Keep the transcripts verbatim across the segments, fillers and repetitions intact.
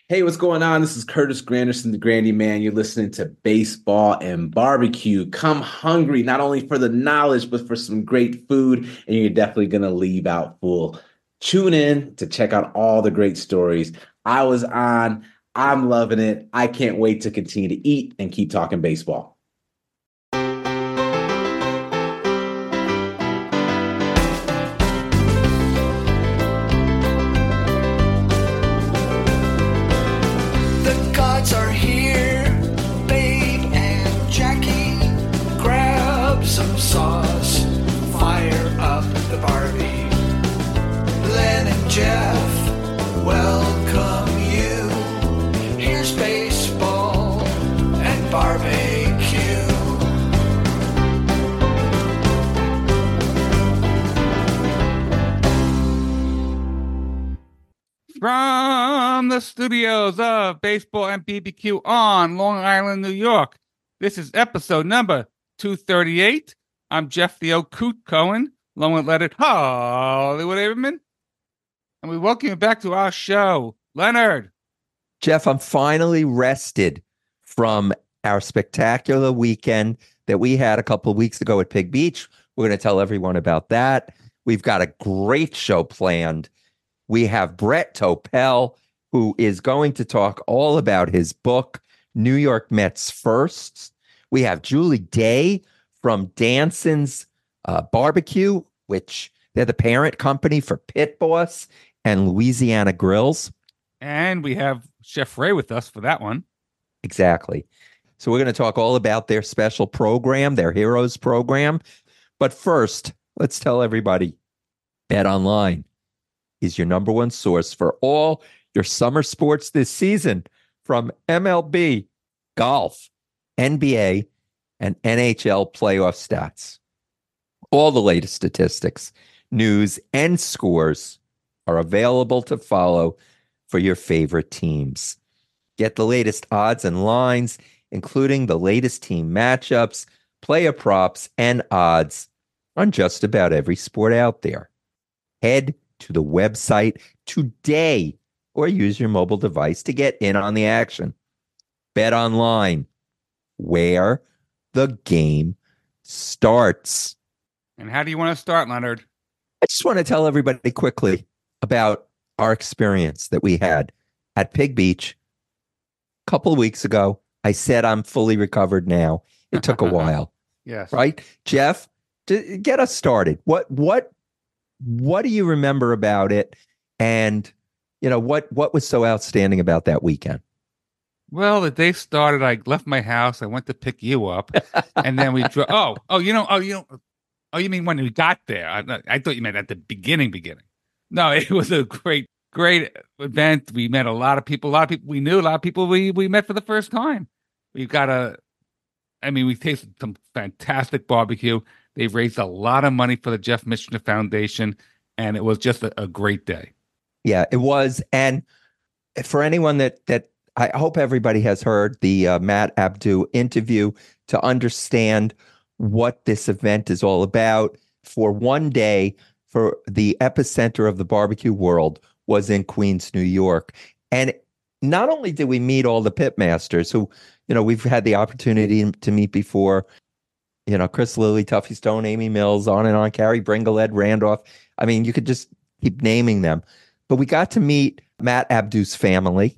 Hey, what's going on? This is Curtis Granderson, the Grandy Man. You're listening to Baseball and Barbecue. Come hungry, not only for the knowledge, but for some great food, and you're definitely going to leave out full. Tune in to check out all the great stories I was on. I'm loving it. I can't wait to continue to eat and keep talking baseball. The gods are here, Babe and Jackie. Grab some sauce, fire up the Barbie. Len and Jeff, welcome you. Here's baseball and barbecue. From the studios of Baseball and B B Q on Long Island, New York, this is episode number two thirty-eight. I'm Jeff the O'Coot Cohen, along with Leonard Hollywood Averman. And we welcome you back to our show. Leonard. Jeff, I'm finally rested from our spectacular weekend that we had a couple of weeks ago at Pig Beach. We're going to tell everyone about that. We've got a great show planned. We have Brett Topel, who is going to talk all about his book, New York Mets Firsts. We have Julie Day from Danson's uh, Barbecue, which they're the parent company for Pit Boss and Louisiana Grills. And we have Chef Ray with us for that one. Exactly. So we're going to talk all about their special program, their Heroes program. But first, let's tell everybody, BetOnline is your number one source for all your summer sports this season, from M L B, golf, N B A, and N H L playoff stats. All the latest statistics, news, and scores are available to follow for your favorite teams. Get the latest odds and lines, including the latest team matchups, player props, and odds on just about every sport out there. Head to the website today or use your mobile device to get in on the action. BetOnline, where the game starts. And how do you want to start, Leonard? I just want to tell everybody quickly about our experience that we had at Pig Beach a couple of weeks ago. I said I'm fully recovered now. It took a while. Yes. Right? Jeff, to get us started. What what what do you remember about it? And you know, what what was so outstanding about that weekend? Well, the day started, I left my house, I went to pick you up, and then we drove. Oh, oh, you know, oh, you know, oh, you mean when we got there? I, I thought you meant at the beginning, beginning. No, it was a great, great event. We met a lot of people, a lot of people we knew, a lot of people we we met for the first time. We've got a, I mean, we tasted some fantastic barbecue. They've raised a lot of money for the Jeff Michener Foundation, and it was just a, a great day. Yeah, it was. And for anyone that that I hope everybody has heard the uh, Matt Abdu interview to understand what this event is all about. For one day, for the epicenter of the barbecue world was in Queens, New York. And not only did we meet all the pitmasters who, you know, we've had the opportunity to meet before, you know, Chris Lilly, Tuffy Stone, Amy Mills, on and on, Carrie Bringle, Ed Randolph. I mean, you could just keep naming them. But we got to meet Matt Abdu's family,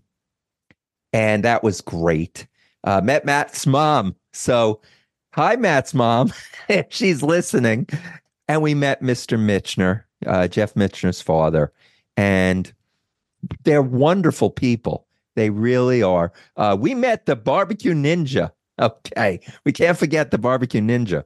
and that was great. Uh, met Matt's mom. So, hi, Matt's mom. She's listening. And we met Mister Michener, uh, Jeff Michener's father. And they're wonderful people. They really are. Uh, we met the Barbecue Ninja. Okay. We can't forget the Barbecue Ninja.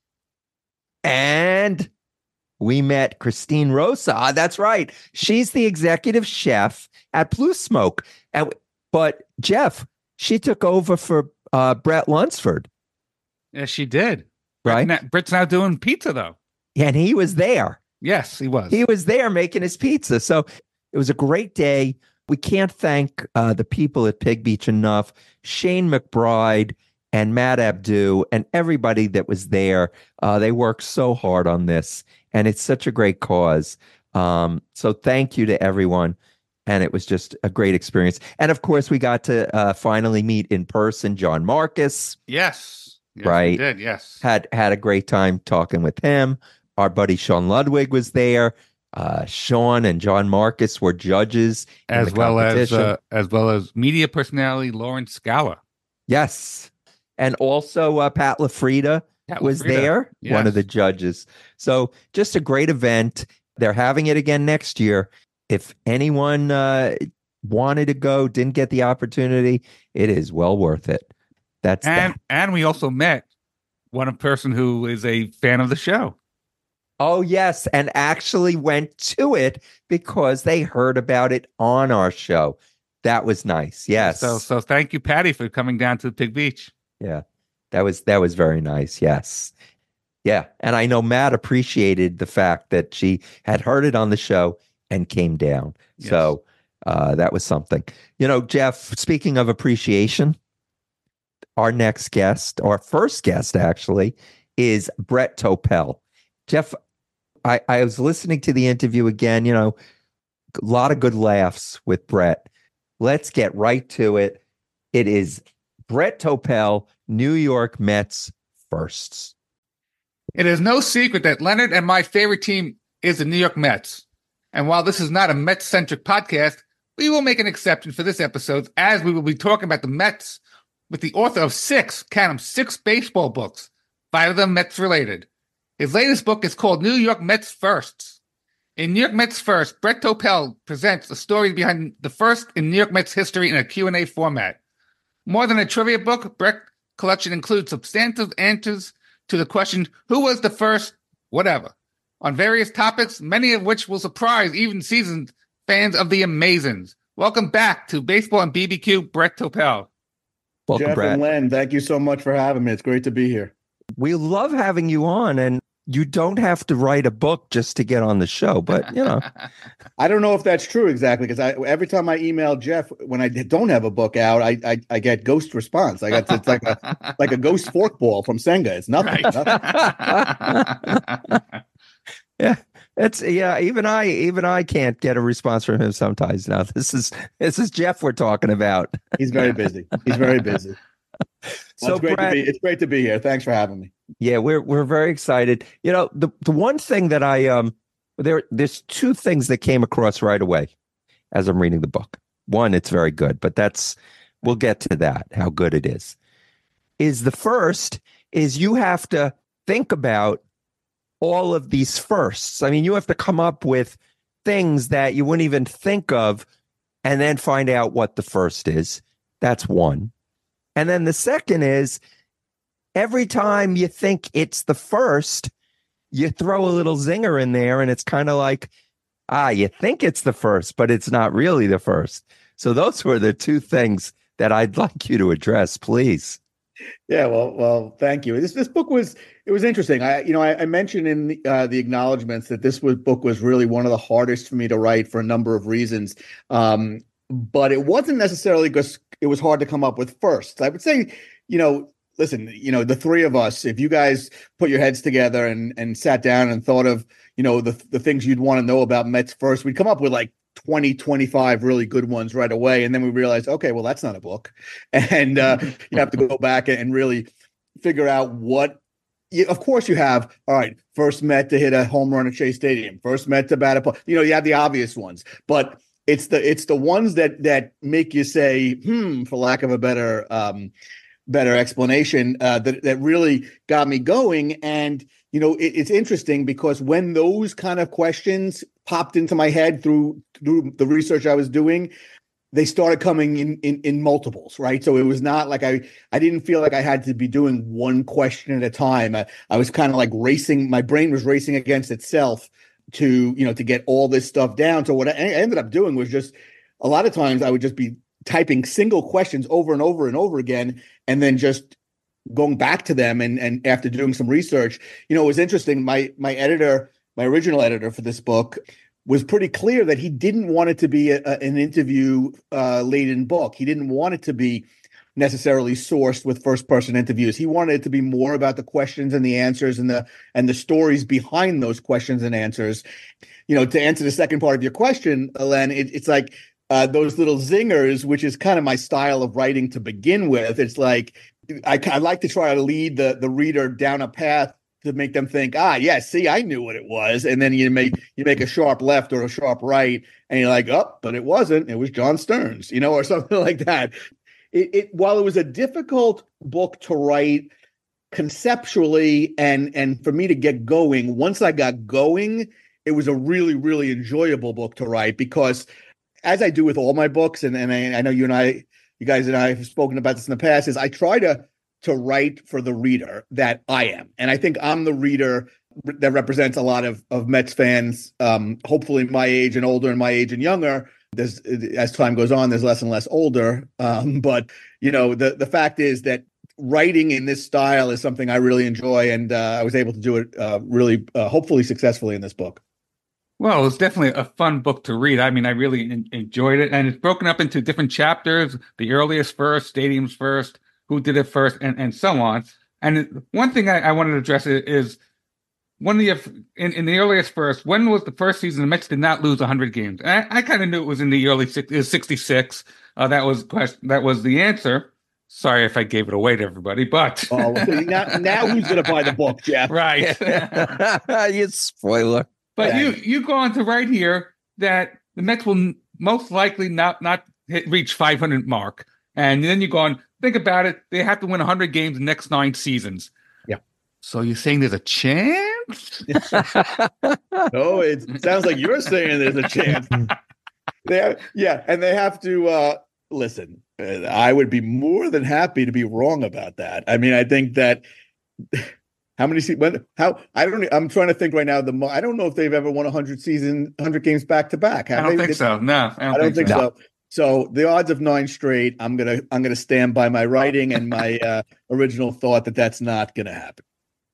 And we met Christine Rosa. Ah, that's right. She's the executive chef at Blue Smoke. And but Jeff, she took over for uh, Brett Lunsford. Yes, she did. Right. Brett, Brett's now doing pizza, though. And he was there. Yes, he was. He was there making his pizza. So it was a great day. We can't thank uh, the people at Pig Beach enough. Shane McBride and Matt Abdu and everybody that was there. Uh, they worked so hard on this, and it's such a great cause. Um, so thank you to everyone. And it was just a great experience. And of course, we got to uh, finally meet in person John Marcus. Yes. Yes, Right. we did. Yes. Had had a great time talking with him. Our buddy Sean Ludwig was there. Uh, Sean and John Marcus were judges in As the well as competition. uh, as well as media personality Lauren Scala. Yes. And also uh, Pat LaFrida Pat was LaFrida. there, one of Yes. the judges. So just a great event. They're having it again next year. If anyone uh, wanted to go, didn't get the opportunity, it is well worth it. That's And that. and we also met one person who is a fan of the show. Oh, yes. And actually went to it because they heard about it on our show. That was nice. Yes. So so thank you, Patty, for coming down to Pig Beach. Yeah. That was that was very nice. Yes. Yeah. And I know Matt appreciated the fact that she had heard it on the show and came down. Yes. So uh, that was something. You know, Jeff, speaking of appreciation, our next guest, our first guest actually, is Brett Topel. Jeff, I, I was listening to the interview again, you know, a lot of good laughs with Brett. Let's get right to it. It is Brett Topel, New York Mets firsts. It is no secret that Leonard and my favorite team is the New York Mets. And while this is not a Mets-centric podcast, we will make an exception for this episode as we will be talking about the Mets with the author of six, count them, six baseball books, five of them Mets-related. His latest book is called New York Mets Firsts. In New York Mets First, Brett Topel presents the story behind the first in New York Mets history in a Q and A format. More than a trivia book, Brett's collection includes substantive answers to the question, who was the first, whatever, on various topics, many of which will surprise even seasoned fans of the Amazons. Welcome back to Baseball and B B Q, Brett Topel. Welcome, Jeff Brett. and Len, thank you so much for having me. It's great to be here. We love having you on, and you don't have to write a book just to get on the show, but you know. I don't know if that's true exactly because I every time I email Jeff when I don't have a book out, I I, I get ghost response. I got it's like a like a ghost forkball from Senga. It's nothing. Right. nothing. Yeah, it's yeah. Even I, even I can't get a response from him sometimes. Now this is this is Jeff we're talking about. He's very busy. He's very busy. Well, So, it's great Brett, to be. It's great to be here. Thanks for having me. yeah, we're we're very excited. You know, the the one thing that I um there there's two things that came across right away as I'm reading the book. One, it's very good, but that's we'll get to that, how good it is. Is the first is you have to think about all of these firsts. I mean, you have to come up with things that you wouldn't even think of and then find out what the first is. That's one. And then the second is every time you think it's the first, you throw a little zinger in there and it's kind of like, ah, you think it's the first, but it's not really the first. So those were the two things that I'd like you to address, please. Yeah, well, well, thank you. This this book was it was interesting. I you know I, I mentioned in the, uh, the acknowledgments that this was, book was really one of the hardest for me to write for a number of reasons. Um, but it wasn't necessarily because it was hard to come up with firsts. I would say, you know, listen, you know, the three of us, if you guys put your heads together and and sat down and thought of, you know, the the things you'd want to know about Mets first, we'd come up with like twenty, twenty-five really good ones right away. And then we realized, okay, well, that's not a book. And uh, you have to go back and really figure out what, you, of course you have, all right, first Met to hit a home run at Shea Stadium, first Met to bat a, you know, you have the obvious ones, but it's the, it's the ones that, that make you say, hmm, for lack of a better, um, better explanation, uh, that, that really got me going. And, you know, it, it's interesting because when those kind of questions popped into my head through through the research I was doing, they started coming in, in in multiples, right? So it was not like I I didn't feel like I had to be doing one question at a time. I, I was kind of like racing, my brain was racing against itself to, you know, to get all this stuff down. So what I ended up doing was just a lot of times I would just be typing single questions over and over and over again, and then just going back to them. And, and after doing some research, you know, it was interesting. My, my editor, my original editor for this book was pretty clear that he didn't want it to be a, a, an interview uh, laden book. He didn't want it to be necessarily sourced with first person interviews. He wanted it to be more about the questions and the answers and the, and the stories behind those questions and answers. You know, to answer the second part of your question, Len, it, it's like, uh, those little zingers, which is kind of my style of writing to begin with. It's like I, I like to try to lead the the reader down a path to make them think, ah, yeah, see, I knew what it was, and then you make you make a sharp left or a sharp right, and you're like, oh, but it wasn't. It was John Stearns, you know, or something like that. It, it while it was a difficult book to write conceptually and and for me to get going, once I got going, it was a really, really enjoyable book to write because, as I do with all my books, and, and I, I know you and I, you guys and I have spoken about this in the past, is I try to to write for the reader that I am. And I think I'm the reader that represents a lot of, of Mets fans, um, hopefully my age and older and my age and younger. There's, as time goes on, there's less and less older. Um, but, you know, the, the fact is that writing in this style is something I really enjoy. And uh, I was able to do it uh, really, uh, hopefully successfully in this book. Well, it's definitely a fun book to read. I mean, I really en- enjoyed it. And it's broken up into different chapters, the earliest first, stadiums first, who did it first, and, and so on. And one thing I, I wanted to address is one of the, in, in the earliest first, when was the first season the Mets did not lose one hundred games? And I, I kind of knew it was in the early sixty-six. Uh, that was that was the answer. Sorry if I gave it away to everybody, but oh, now, now who's going to buy the book, Jeff? Right. You spoiler. But you you go on to write here that the Mets will most likely not not hit, reach five hundred mark, and then you go on, think about it. They have to win one hundred games the next nine seasons. Yeah. So you're saying there's a chance? No, it sounds like you're saying there's a chance. They have, yeah, and they have to uh, listen. I would be more than happy to be wrong about that. I mean, I think that how many when how I don't I'm trying to think right now. The I don't know if they've ever won one hundred season one hundred games back to back. I don't they? think so. No, I don't, I don't think, think so. so. so. So the odds of nine straight, I'm gonna I'm gonna stand by my writing and my uh, original thought that that's not gonna happen.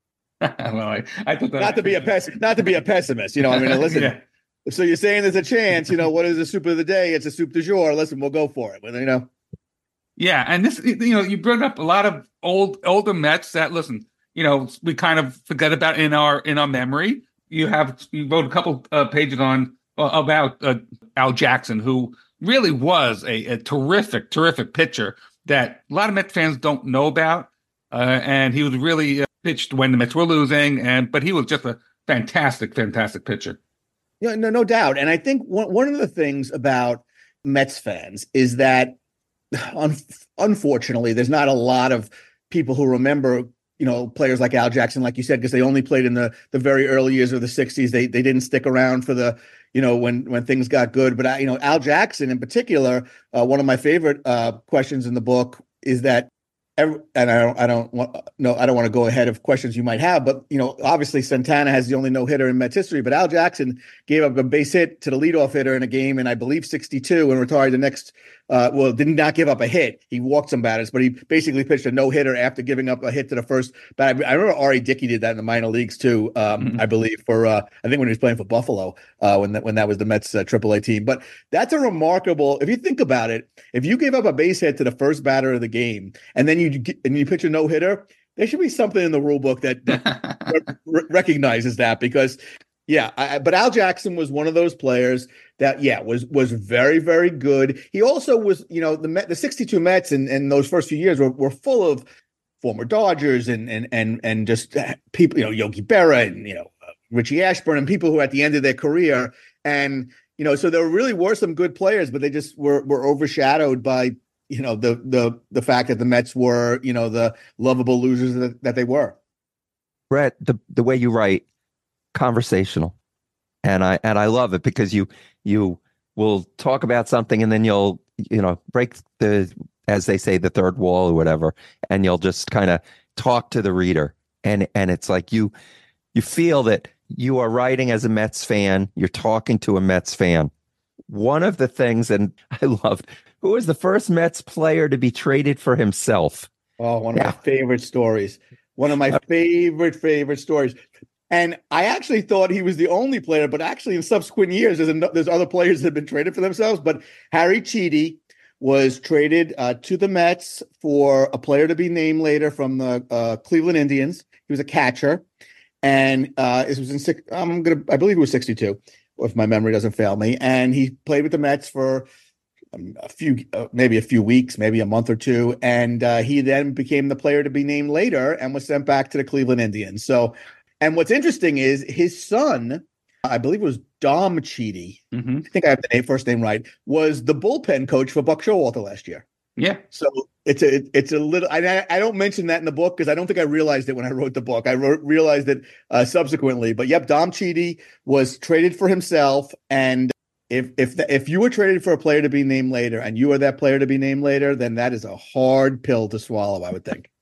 Well, I, I thought that Not to be a pes- not to be a pessimist, you know. I mean, listen. Yeah. So you're saying there's a chance, you know? What is the soup of the day? It's a soup du jour. Listen, we'll go for it. But, you know. Yeah, and this, you know, you brought up a lot of old older Mets that listen, you know, we kind of forget about in our in our memory. You have you wrote a couple uh, pages on uh, about uh, Al Jackson, who really was a, a terrific, terrific pitcher that a lot of Mets fans don't know about, uh, and he was really uh, pitched when the Mets were losing, and but he was just a fantastic, fantastic pitcher. Yeah, no, no doubt. And I think one one of the things about Mets fans is that, un- unfortunately, there's not a lot of people who remember, you know, players like Al Jackson, like you said, because they only played in the the very early years of the sixties. They they didn't stick around for the, you know, when when things got good. But, I, you know, Al Jackson in particular, uh, one of my favorite uh, questions in the book is that, every, and I don't, I don't want, no, I don't want to go ahead of questions you might have, but, you know, obviously Santana has the only no hitter in Mets history, but Al Jackson gave up a base hit to the leadoff hitter in a game in, I believe, sixty-two and retired the next. Uh, well, did not give up a hit. He walked some batters, but he basically pitched a no-hitter after giving up a hit to the first. But I, I remember Ari Dickey did that in the minor leagues too. Um, mm-hmm. I believe for uh, I think when he was playing for Buffalo, uh, when that when that was the Mets uh, triple A team. But that's a remarkable. If you think about it, if you gave up a base hit to the first batter of the game, and then you and you pitch a no-hitter, there should be something in the rule book that, that re- recognizes that because. Yeah, I, but Al Jackson was one of those players that, yeah, was was very, very good. He also was, you know, the Met, the sixty-two Mets and and those first few years were, were full of former Dodgers and and and and just people, you know, Yogi Berra and, you know, uh, Richie Ashburn and people who were at the end of their career. And, you know, so there really were some good players, but they just were were overshadowed by, you know, the the the fact that the Mets were, you know, the lovable losers that, that they were. Brett, the the way you write, conversational, and I and I love it because you you will talk about something and then you'll you know break the, as they say, the third wall or whatever, and you'll just kind of talk to the reader, and and it's like you you feel that you are writing as a Mets fan, you're talking to a Mets fan. One of the things, and I loved, who was the first Mets player to be traded for himself? Oh, one of yeah. my favorite stories. One of my favorite favorite stories. And I actually thought he was the only player, but actually in subsequent years, there's, a, there's other players that have been traded for themselves. But Harry Cheedy was traded uh, to the Mets for a player to be named later from the uh, Cleveland Indians. He was a catcher, and uh, this was in six. I'm gonna, I believe it was sixty-two, if my memory doesn't fail me. And he played with the Mets for a few, uh, maybe a few weeks, maybe a month or two. And uh, he then became the player to be named later and was sent back to the Cleveland Indians. So, and what's interesting is his son, I believe it was Dom Chidi, Mm-hmm. I think I have the name, first name right, was the bullpen coach for Buck Showalter last year. Yeah. So it's a it's a little. I I don't mention that in the book because I don't think I realized it when I wrote the book. I wrote, realized it uh, subsequently. But yep, Dom Chidi was traded for himself, and if if the, if you were traded for a player to be named later, and you are that player to be named later, then that is a hard pill to swallow, I would think.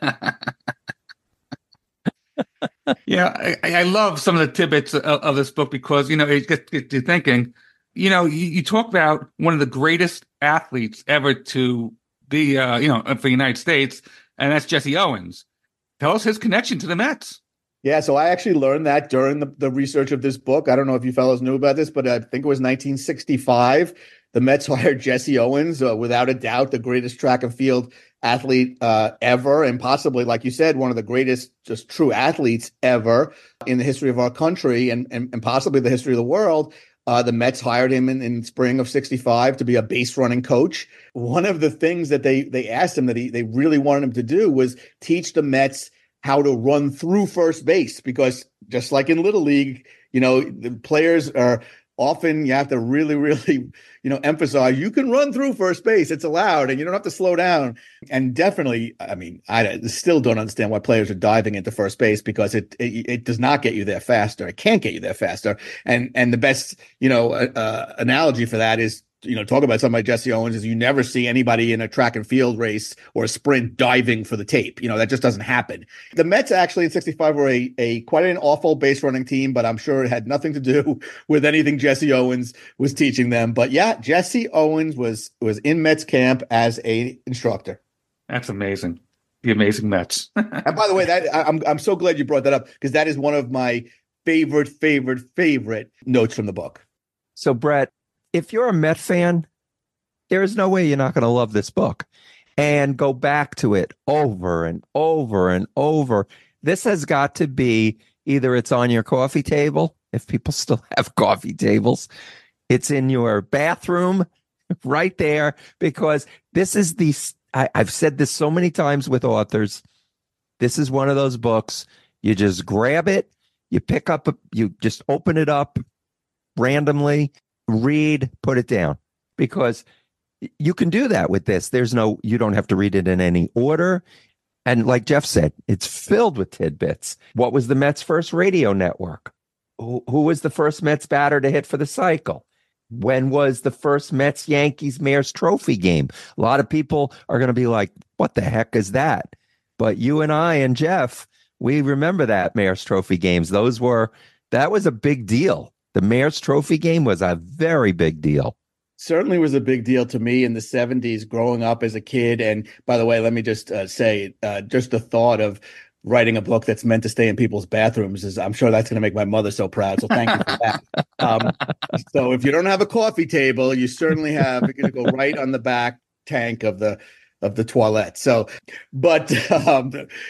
Yeah, I, I love some of the tidbits of, of this book because, you know, it gets, gets you thinking, you know, you, you talk about one of the greatest athletes ever to be, uh, you know, for the United States, and that's Jesse Owens. Tell us his connection to the Mets. Yeah, so I actually learned that during the, the research of this book. I don't know if you fellows knew about this, but I think it was nineteen sixty-five. The Mets hired Jesse Owens, uh, without a doubt, the greatest track and field athlete uh, ever, and possibly, like you said, one of the greatest just true athletes ever in the history of our country and, and, and possibly the history of the world. Uh, the Mets hired him in, in spring of sixty-five to be a base running coach. One of the things that they they asked him that he, they really wanted him to do was teach the Mets how to run through first base, because just like in Little League, you know, the players are often, you have to really, really, you know, emphasize you can run through first base. It's allowed and you don't have to slow down. And definitely, I mean, I still don't understand why players are diving into first base, because it, it, it does not get you there faster. It can't get you there faster. And, and the best, you know, uh, analogy for that is, you know, talk about somebody like Jesse Owens, is you never see anybody in a track and field race or a sprint diving for the tape. You know, that just doesn't happen. The Mets actually in sixty-five were a, a quite an awful base running team, but I'm sure it had nothing to do with anything Jesse Owens was teaching them. But yeah, Jesse Owens was was in Mets camp as a instructor. That's amazing. The amazing Mets. And by the way, that I'm I'm so glad you brought that up, because that is one of my favorite, favorite, favorite notes from the book. So, Brett, if you're a Met fan, there is no way you're not going to love this book and go back to it over and over and over. This has got to be either it's on your coffee table, if people still have coffee tables, it's in your bathroom right there, because this is the, I, I've said this so many times with authors. This is one of those books. You just grab it, you pick up, a, you just open it up randomly, read, put it down, because you can do that with this. There's no, you don't have to read it in any order. And like Jeff said, it's filled with tidbits. What was the Mets' first radio network? Who, who was the first Mets batter to hit for the cycle? When was the first Mets Yankees Mayor's Trophy game? A lot of people are going to be like, what the heck is that? But you and I and Jeff, we remember that Mayor's Trophy games. Those were, that was a big deal. The Mayor's Trophy game was a very big deal. Certainly was a big deal to me in the seventies growing up as a kid. And by the way, let me just uh, say, uh, just the thought of writing a book that's meant to stay in people's bathrooms is, I'm sure that's going to make my mother so proud. So thank you for that. Um, so if you don't have a coffee table, you certainly have, you're going to go right on the back tank of the, of the toilet. So, but, um,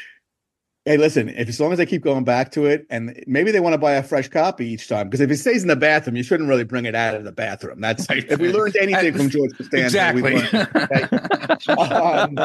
hey, listen, if as long as I keep going back to it, and maybe they want to buy a fresh copy each time, because if it stays in the bathroom, you shouldn't really bring it out of the bathroom. That's right. If we learned anything from George Costanza, exactly. we learned, okay? um,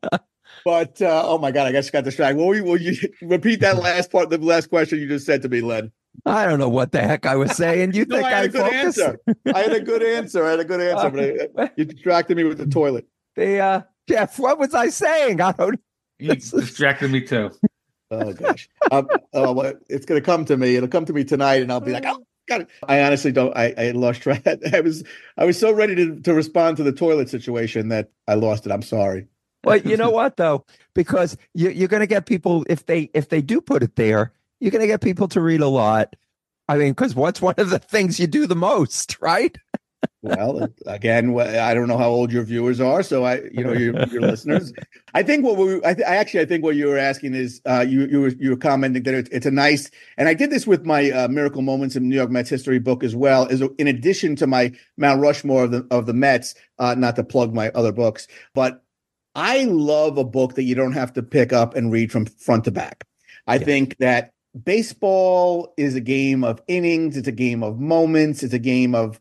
but uh, oh my God, I guess I got distracted. Will you, will you repeat that last part, the last question you just said to me, Len? I don't know what the heck I was saying. You no, think I had I a good focused? answer. I had a good answer. I had a good answer, but I, you distracted me with the toilet. The uh, Jeff, what was I saying? I don't. You distracted me too. Oh gosh, um, oh, well, it's going to come to me. It'll come to me tonight, and I'll be like, "Oh, got it." I honestly don't. I, I lost track. I was, I was so ready to to respond to the toilet situation that I lost it. I'm sorry. Well, you know what though, because you, you're going to get people if they if they do put it there, you're going to get people to read a lot. I mean, because what's one of the things you do the most, right? Well, again, I don't know how old your viewers are, so I, you know, your, your listeners. I think what we, I, th- I actually, I think what you were asking is, uh, you, you were, you were commenting that it, it's a nice, and I did this with my uh, Miracle Moments in New York Mets history book as well, is in addition to my Mount Rushmore of the of the Mets. Uh, not to plug my other books, but I love a book that you don't have to pick up and read from front to back. I yeah. think that baseball is a game of innings. It's a game of moments. It's a game of,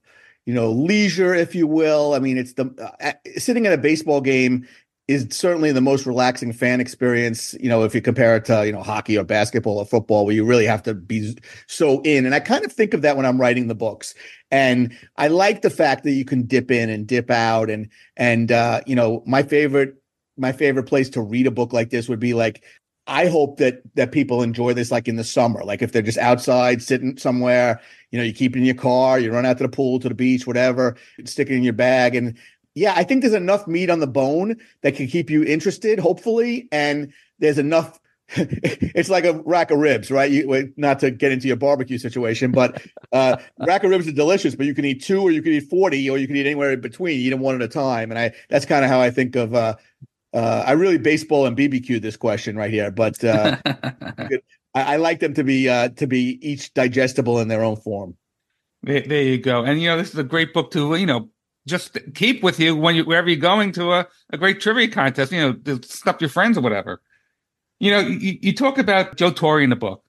you know, leisure, if you will. I mean, it's the uh, sitting at a baseball game is certainly the most relaxing fan experience, you know, if you compare it to, you know, hockey or basketball or football, where you really have to be so in. And I kind of think of that when I'm writing the books. And I like the fact that you can dip in and dip out. And, and, uh, you know, my favorite, my favorite place to read a book like this would be like, I hope that, that people enjoy this, like in the summer, like if they're just outside sitting somewhere, you know, you keep it in your car, you run out to the pool, to the beach, whatever, stick it in your bag. And, yeah, I think there's enough meat on the bone that can keep you interested, hopefully. And there's enough, it's like a rack of ribs, right? You, not to get into your barbecue situation, but uh, rack of ribs are delicious, but you can eat two or you can eat forty or you can eat anywhere in between. You eat them one at a time. And I that's kind of how I think of, uh, uh, I really baseball and B B Q this question right here, but uh, I, I like them to be, uh, to be each digestible in their own form. There, there you go. And, you know, this is a great book to, you know, just keep with you when you wherever you're going to a, a great trivia contest, you know, to stuff your friends or whatever. You know, you, you talk about Joe Torre in the book,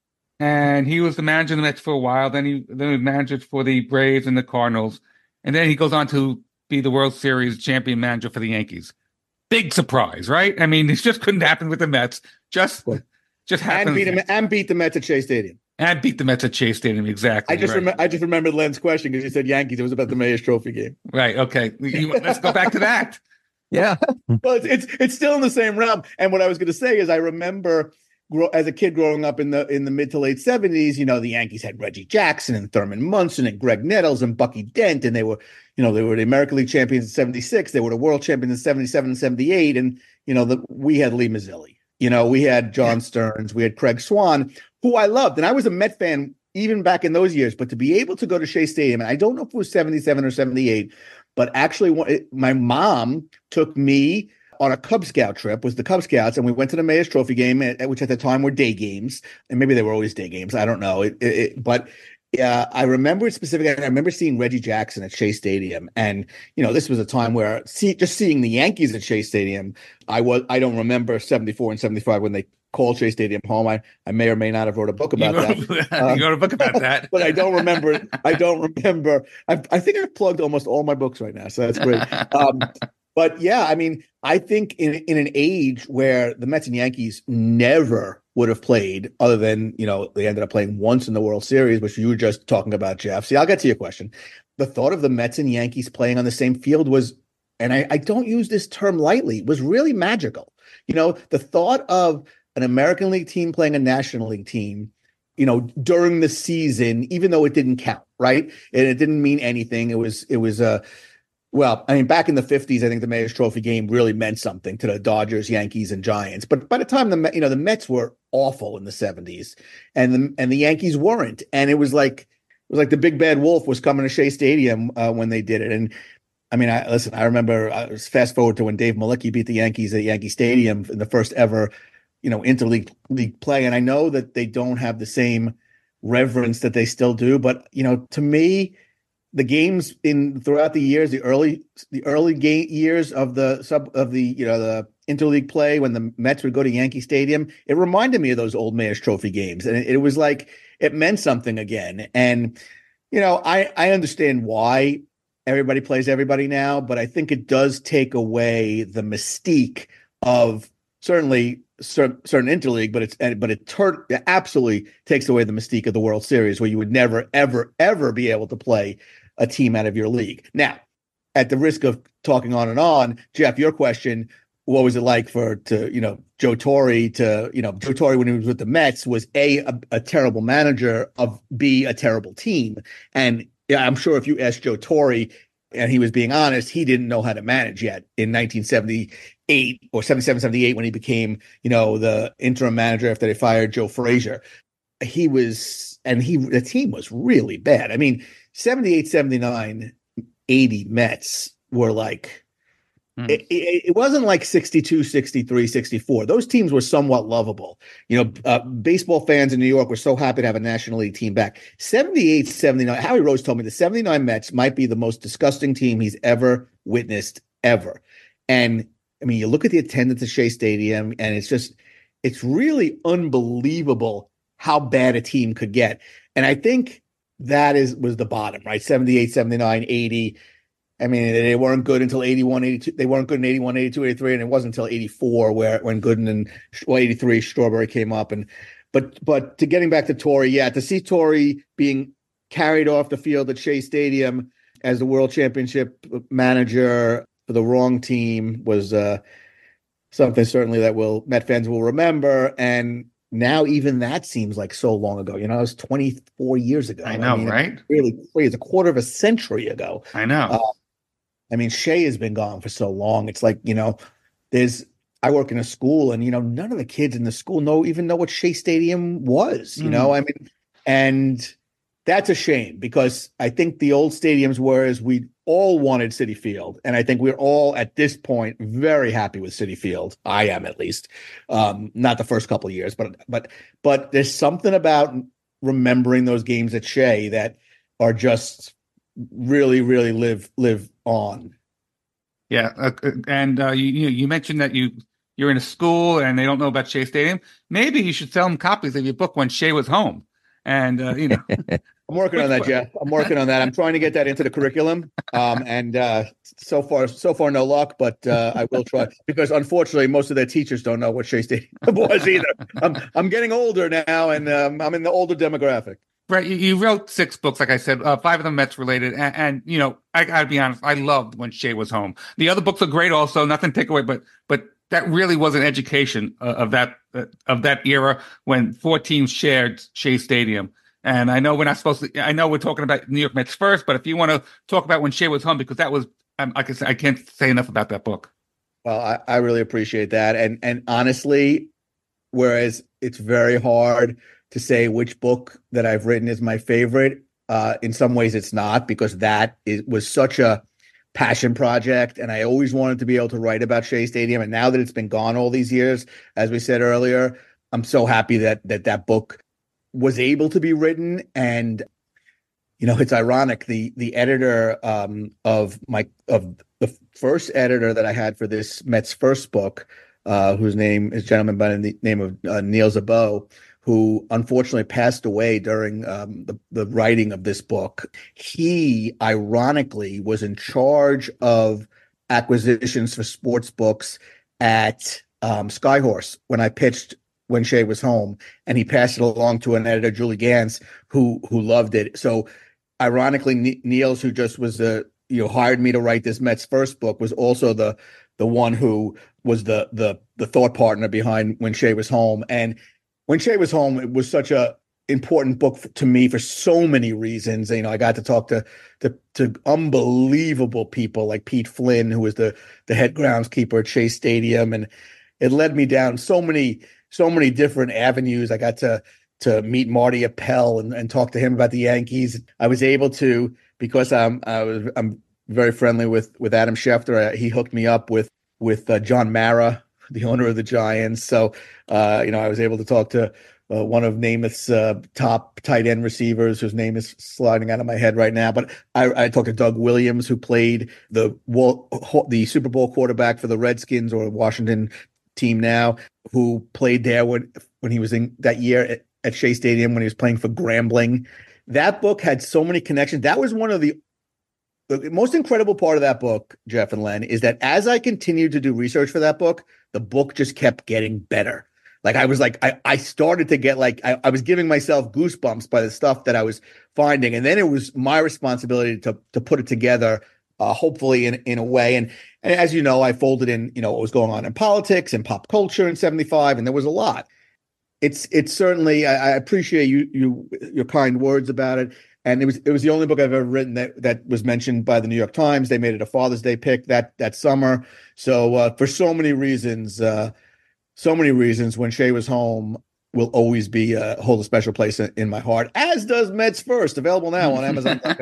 and he was the manager of the Mets for a while. Then he then he managed for the Braves and the Cardinals, and then he goes on to be the World Series champion manager for the Yankees. Big surprise, right? I mean, it just couldn't happen with the Mets. Just just happened and beat him and beat the Mets at Shea Stadium. And beat the Mets at Chase Stadium, exactly. I just right. remember. I just remembered Len's question because he said Yankees. It was about the Mayor's Trophy game. Right. Okay. You, let's go back to that. Yeah. Well, it's, it's it's still in the same realm. And what I was going to say is, I remember grow, as a kid growing up in the in the mid to late seventies. You know, the Yankees had Reggie Jackson and Thurman Munson and Greg Nettles and Bucky Dent, and they were, you know, they were the American League champions in seventy-six. They were the world champions in seventy-seven and seventy-eight. And you know, the, we had Lee Mazzilli. You know, we had John Stearns. We had Craig Swan, who I loved, and I was a Met fan even back in those years. But to be able to go to Shea Stadium, and I don't know if it was seventy-seven or seventy-eight, but actually my mom took me on a Cub Scout trip, was the Cub Scouts, and we went to the Mayor's Trophy game, which at the time were day games, and maybe they were always day games. I don't know. It, it, it, but uh, I remember it specifically. I remember seeing Reggie Jackson at Shea Stadium, and you know, this was a time where see, just seeing the Yankees at Shea Stadium, I was I don't remember seventy-four and seventy-five when they called Shea Stadium home. I, I may or may not have wrote a book about you wrote, that. Um, you um, wrote a book about that. But I don't remember. I don't remember. I, I think I've plugged almost all my books right now, so that's great. Um, but yeah, I mean, I think in in an age where the Mets and Yankees never would have played, other than, you know, they ended up playing once in the World Series, which you were just talking about, Jeff. See, I'll get to your question. The thought of the Mets and Yankees playing on the same field was, and I, I don't use this term lightly, was really magical. You know, the thought of an American League team playing a National League team, you know, during the season, even though it didn't count, right? And it didn't mean anything. It was, it was, uh, well, I mean, back in the fifties, I think the Mayor's Trophy game really meant something to the Dodgers, Yankees, and Giants. But by the time the, you know, the Mets were awful in the seventies, and the and the Yankees weren't, and it was like it was like the big bad wolf was coming to Shea Stadium uh, when they did it. And I mean, I listen, I remember. I was fast forward to when Dave Malicki beat the Yankees at Yankee Stadium in the first ever, you know, interleague league play. And I know that they don't have the same reverence that they still do, but you know, to me, the games in throughout the years, the early the early game years of the sub of the you know the interleague play when the Mets would go to Yankee Stadium, it reminded me of those old Mayor's Trophy games, and it, it was like it meant something again. And you know, I I understand why everybody plays everybody now, but I think it does take away the mystique of certainly certain, certain interleague, but it's but it, tur- it absolutely takes away the mystique of the World Series, where you would never ever ever be able to play a team out of your league. Now, at the risk of talking on and on, Jeff, your question, what was it like for to you know Joe Torre to you know Joe Torre when he was with the Mets was a a, a terrible manager, of B a terrible team. And yeah, I'm sure if you asked Joe Torre and he was being honest, he didn't know how to manage yet in nineteen seventy-eight or seventy-seven, seventy-eight when he became you know the interim manager after they fired Joe Frazier. He was and he the team was really bad. I mean, seventy-eight, seventy-nine, eighty Mets were like, hmm. it, it, it wasn't like sixty-two, sixty-three, sixty-four. Those teams were somewhat lovable. You know, uh, baseball fans in New York were so happy to have a National League team back. seventy-eight, seventy-nine, Howie Rose told me the seventy-nine Mets might be the most disgusting team he's ever witnessed, ever. And I mean, you look at the attendance at Shea Stadium, and it's just, it's really unbelievable how bad a team could get. And I think that is was the bottom, right? seventy-eight, seventy-nine, eighty. I mean, they weren't good until eighty-one, eighty-two. They weren't good in eighty-one, eighty-two, eighty-three, and it wasn't until eighty-four where when Gooden and well, eighty-three Strawberry came up. And but but to getting back to Torrey, yeah, to see Torrey being carried off the field at Shea Stadium as the World Championship manager for the wrong team was uh, something certainly that will Met fans will remember. And now even that seems like so long ago. You know, it was twenty-four years ago. I know, I mean, right? Really crazy. It's a quarter of a century ago. I know. Uh, I mean, Shea has been gone for so long. It's like, you know, there's, I work in a school and, you know, none of the kids in the school know, even know what Shea Stadium was, you mm. know, I mean, and that's a shame because I think the old stadiums were as we all wanted Citi Field. And I think we're all at this point very happy with Citi Field. I am at least, um, not the first couple of years, but, but, but there's something about remembering those games at Shea that are just really, really live, live on. Yeah. Uh, and uh, you, you you mentioned that you, you're in a school and they don't know about Shea Stadium. Maybe you should sell them copies of your book When Shea Was Home. And, uh, you know. I'm working on that, Jeff. I'm working on that. I'm trying to get that into the curriculum. Um, and uh, so far, so far, no luck, but uh, I will try because unfortunately, most of their teachers don't know what Shea Stadium was either. I'm, I'm getting older now and um, I'm in the older demographic. Right. You, you wrote six books, like I said, uh, five of them Mets related. And, and, you know, I gotta be honest, I loved When Shea Was Home. The other books are great also, nothing to take away, but, but that really was an education uh, of that, uh, of that era when four teams shared Shea Stadium. And I know we're not supposed to, I know we're talking about New York Mets first, but if you want to talk about When Shea Was Home, because that was, um, like I said, I can't say enough about that book. Well, I, I really appreciate that. And, and honestly, whereas it's very hard to say which book that I've written is my favorite, uh, in some ways it's not, because that is, was such a passion project. And I always wanted to be able to write about Shea Stadium. And now that it's been gone all these years, as we said earlier, I'm so happy that that, that book was able to be written. And, you know, it's ironic. The the editor um, of my of the first editor that I had for this Mets first book, uh, whose name is a gentleman by the name of uh, Neil Zabot, who unfortunately passed away during um, the, the writing of this book. He, ironically, was in charge of acquisitions for sports books at um, Skyhorse when I pitched When Shea Was Home, and he passed it along to an editor, Julie Gans, who who loved it. So, ironically, Niels, who just was the you know hired me to write this Mets first book, was also the the one who was the the the thought partner behind When Shea Was Home. And When Shea Was Home, it was such a important book for, to me for so many reasons. You know, I got to talk to to, to unbelievable people like Pete Flynn, who was the the head groundskeeper at Shea Stadium, and it led me down so many. so many different avenues. I got to to meet Marty Appel and, and talk to him about the Yankees. I was able to, because I'm I was I'm very friendly with with Adam Schefter. I, he hooked me up with with uh, John Mara, the owner of the Giants. So uh, you know, I was able to talk to uh, one of Namath's uh, top tight end receivers, whose name is sliding out of my head right now. But I, I talked to Doug Williams, who played the the Super Bowl quarterback for the Redskins or Washington team now, who played there when when he was in that year at, at Shea Stadium when he was playing for Grambling. That book had so many connections. That was one of the the most incredible part of that book, Jeff and Len, is that as I continued to do research for that book, the book just kept getting better. Like I was like, I, I started to get like, I, I was giving myself goosebumps by the stuff that I was finding. And then it was my responsibility to to put it together, uh, hopefully in, in a way. And, and as you know, I folded in, you know, what was going on in politics and pop culture in seventy-five, and there was a lot. It's it's certainly, I, I appreciate you you your kind words about it. And it was it was the only book I've ever written that that was mentioned by the New York Times. They made it a Father's Day pick that that summer. So uh, for so many reasons, uh, so many reasons, When Shea Was Home will always be uh, hold a special place in, in my heart. As does Mets First, available now on Amazon dot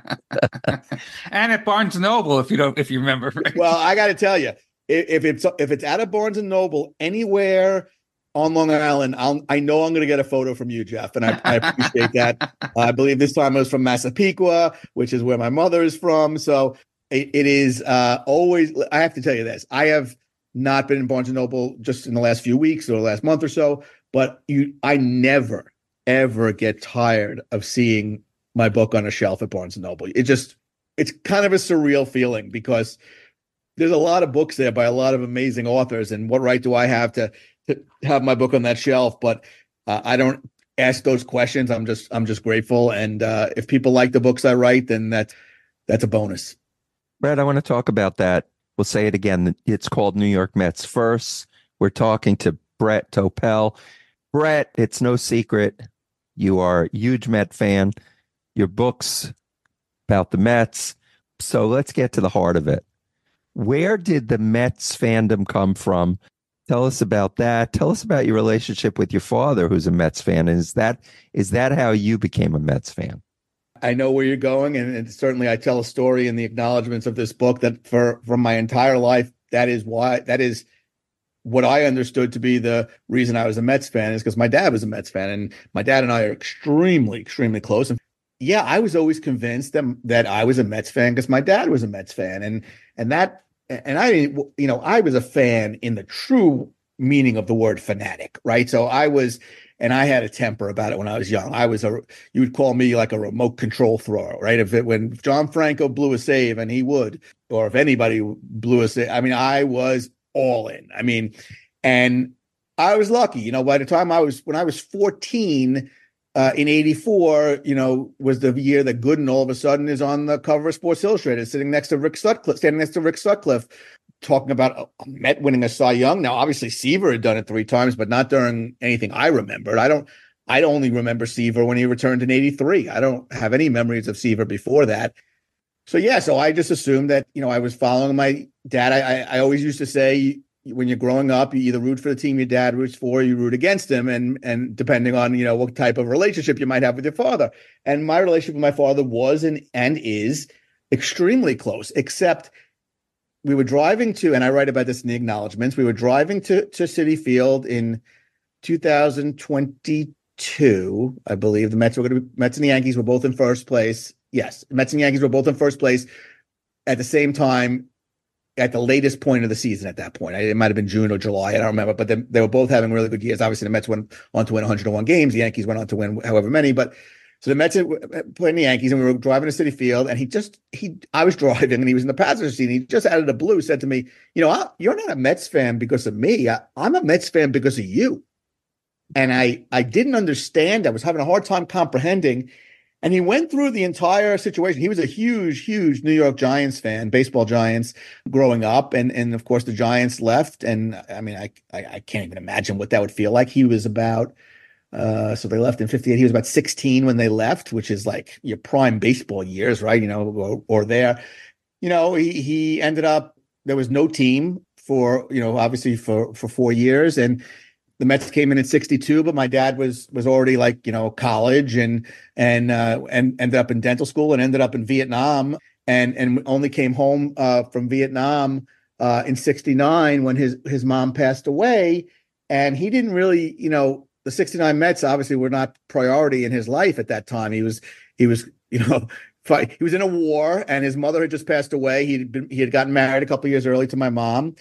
com. And at Barnes and Noble, if you don't, if you remember. Right? Well, I got to tell you, if, if it's if it's at a Barnes and Noble anywhere on Long Island, I'll, I know I'm going to get a photo from you, Jeff, and I, I appreciate that. uh, I believe this time it was from Massapequa, which is where my mother is from. So it, it is uh, always. I have to tell you this: I have not been in Barnes and Noble just in the last few weeks or the last month or so, but you, I never ever get tired of seeing my book on a shelf at Barnes and Noble. It just, it's kind of a surreal feeling because there's a lot of books there by a lot of amazing authors. And what right do I have to, to have my book on that shelf? But uh, I don't ask those questions. I'm just, I'm just grateful. And uh, if people like the books I write, then that's, that's a bonus. Brett, I want to talk about that. We'll say it again. It's called New York Mets First. We're talking to Brett Topel. Brett, it's no secret. You are a huge Met fan. Your book's about the Mets. So let's get to the heart of it. Where did the Mets fandom come from? Tell us about that. Tell us about your relationship with your father, who's a Mets fan. And is that is that how you became a Mets fan? I know where you're going, and, and certainly I tell a story in the acknowledgments of this book that for from my entire life, that is why that is what I understood to be the reason I was a Mets fan is because my dad was a Mets fan, and my dad and I are extremely, extremely close. And yeah, I was always convinced that, that I was a Mets fan because my dad was a Mets fan, and and that and I didn't, you know, I was a fan in the true meaning of the word fanatic, right? So I was. And I had a temper about it when I was young. I was a, you would call me like a remote control thrower, right? If it, when John Franco blew a save, and he would, or if anybody blew a save, I mean, I was all in. I mean, and I was lucky, you know, by the time I was, when I was fourteen uh, in eighty-four, you know, was the year that Gooden all of a sudden is on the cover of Sports Illustrated, sitting next to Rick Sutcliffe, standing next to Rick Sutcliffe, talking about a Met winning a Cy Young. Now, obviously, Seaver had done it three times, but not during anything I remembered. I don't. I only remember Seaver when he returned in eighty-three. I don't have any memories of Seaver before that. So yeah, so I just assumed that you know I was following my dad. I I, I always used to say when you're growing up, you either root for the team your dad roots for, or you root against him, and and depending on you know what type of relationship you might have with your father. And my relationship with my father was and and is extremely close, except. We were driving to, and I write about this in the acknowledgments, we were driving to, to Citi Field in two thousand twenty-two, I believe. The Mets were going to be, Mets and the Yankees were both in first place. Yes, Mets and Yankees were both in first place at the same time at the latest point of the season at that point. It might have been June or July, I don't remember, but they, they were both having really good years. Obviously, the Mets went on to win one hundred one games. The Yankees went on to win however many, but so the Mets playing the Yankees, and we were driving to Citi Field, and he just he I was driving, and he was in the passenger seat. And he just out of the blue said to me, "You know, I, you're not a Mets fan because of me. I, I'm a Mets fan because of you." And I I didn't understand. I was having a hard time comprehending. And he went through the entire situation. He was a huge, huge New York Giants fan, baseball Giants, growing up, and and of course the Giants left. And I mean, I I, I can't even imagine what that would feel like. He was about. Uh, so they left in fifty-eight. He was about sixteen when they left, which is like your prime baseball years, right? You know, or, or there, you know, he, he ended up, there was no team for, you know, obviously for, for four years. And the Mets came in at sixty-two, but my dad was, was already like, you know, college and, and, uh, and ended up in dental school and ended up in Vietnam and, and only came home, uh, from Vietnam, uh, in sixty-nine when his, his mom passed away. And he didn't really, you know, the sixty-nine Mets obviously were not priority in his life at that time. He was, he was, you know, fight, he was in a war, and his mother had just passed away. He'd been, he had gotten married a couple of years early to my mom,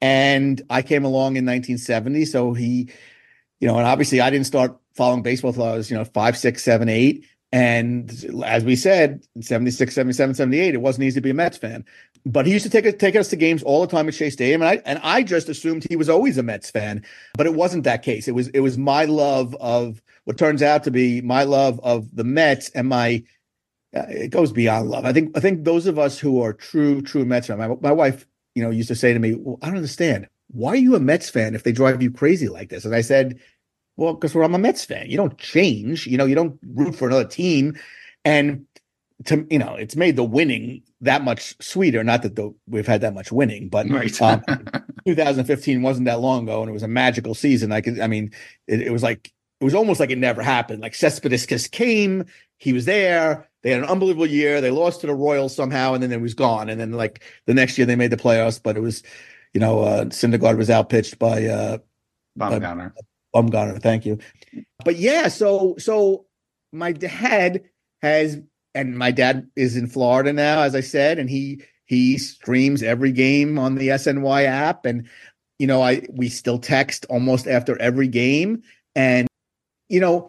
and I came along in nineteen seventy. So he, you know, and obviously I didn't start following baseball until I was, you know, five, six, seven, eight. And as we said, in seventy-six, seventy-seven, seventy-eight, it wasn't easy to be a Mets fan. But he used to take us, take us to games all the time at Shea Stadium, and I and I just assumed he was always a Mets fan, but it wasn't that case. It was it was my love of what turns out to be my love of the Mets, and my uh, it goes beyond love. I think I think those of us who are true true Mets fans. My my wife, you know, used to say to me, "Well, I don't understand. Why are you a Mets fan if they drive you crazy like this?" And I said, "Well, because I'm a Mets fan. You don't change. You know, you don't root for another team, and." To you know, it's made the winning that much sweeter. Not that the, we've had that much winning, but Right. um, twenty fifteen wasn't that long ago, and it was a magical season. I could, I mean, it, it was like it was almost like it never happened. Like Cespedes came, he was there. They had an unbelievable year. They lost to the Royals somehow, and then it was gone. And then like the next year they made the playoffs, but it was, you know, uh, Syndergaard was outpitched by uh, Bumgarner. Uh, Bumgarner. Thank you. But yeah, so so my dad has. And my dad is in Florida now, as I said, and he he streams every game on the S N Y app. And, you know, I we still text almost after every game. And, you know,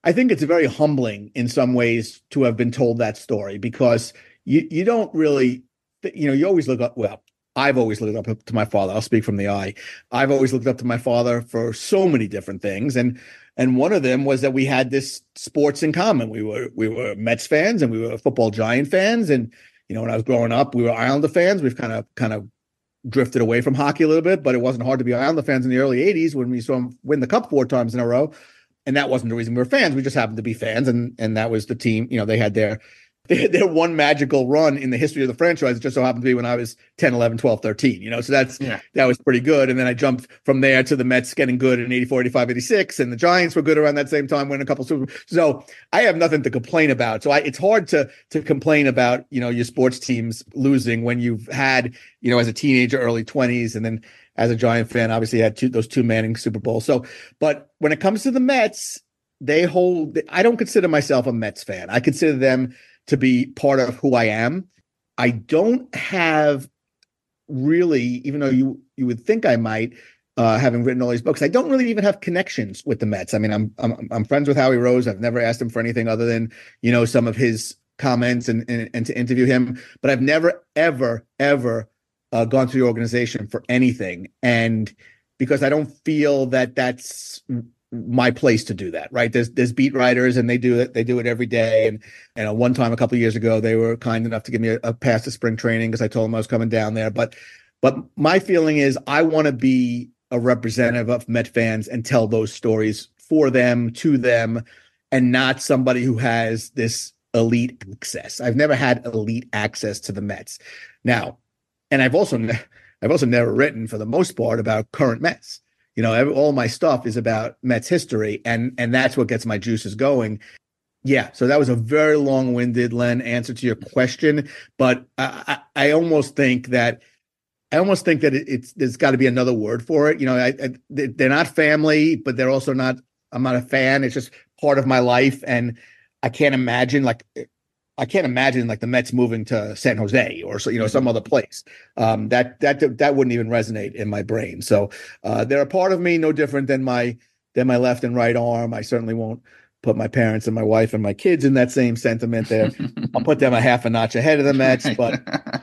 I think it's very humbling in some ways to have been told that story, because you you don't really, you know, you always look up. Well, I've always looked up to my father. I'll speak from the eye. I've always looked up to my father for so many different things, and and one of them was that we had this sports in common. We were we were Mets fans, and we were football Giant fans, and you know, when I was growing up, we were Islander fans. We've kind of kind of drifted away from hockey a little bit, but it wasn't hard to be Islander fans in the early eighties when we saw them win the cup four times in a row. And that wasn't the reason we were fans. We just happened to be fans. And, and that was the team, you know, they had their, they had their one magical run in the history of the franchise. It just so happened to be when I was ten, eleven, twelve, thirteen, you know, so that's, yeah. that was pretty good. And then I jumped from there to the Mets getting good in eighty-four, eighty-five, eighty-six. And the Giants were good around that same time, winning a couple Super Bowls. So I have nothing to complain about. So I, it's hard to, to complain about, you know, your sports teams losing when you've had, you know, as a teenager, early twenties, and then as a Giant fan, obviously had two, those two Manning Super Bowls. So, but when it comes to the Mets, they hold, I don't consider myself a Mets fan. I consider them to be part of who I am. I don't have really, even though you, you would think I might, uh, having written all these books, I don't really even have connections with the Mets. I mean, I'm, I'm, I'm friends with Howie Rose. I've never asked him for anything other than, you know, some of his comments and, and, and to interview him, but I've never, ever, ever, Uh, gone to the organization for anything. And because I don't feel that that's my place to do that, right? There's there's beat writers and they do it, they do it every day. And and uh, one time a couple of years ago, they were kind enough to give me a, a pass to spring training because I told them I was coming down there. But but my feeling is I want to be a representative of Met fans and tell those stories for them, to them, and not somebody who has this elite access. I've never had elite access to the Mets. Now, and I've also ne- I've also never written, for the most part, about current Mets. You know, every, all my stuff is about Mets history, and and that's what gets my juices going. Yeah, so that was a very long-winded, Len, answer to your question, but I, I, I almost think that I almost think that it, it's there's got to be another word for it. You know, I, I, they're not family, but they're also not. I'm not a fan. It's just part of my life, and I can't imagine like. I can't imagine like the Mets moving to San Jose or so, you know, some other place. Um, that that that wouldn't even resonate in my brain. So uh, they're a part of me, no different than my than my left and right arm. I certainly won't put my parents and my wife and my kids in that same sentiment there. I'll put them a half a notch ahead of the Mets, but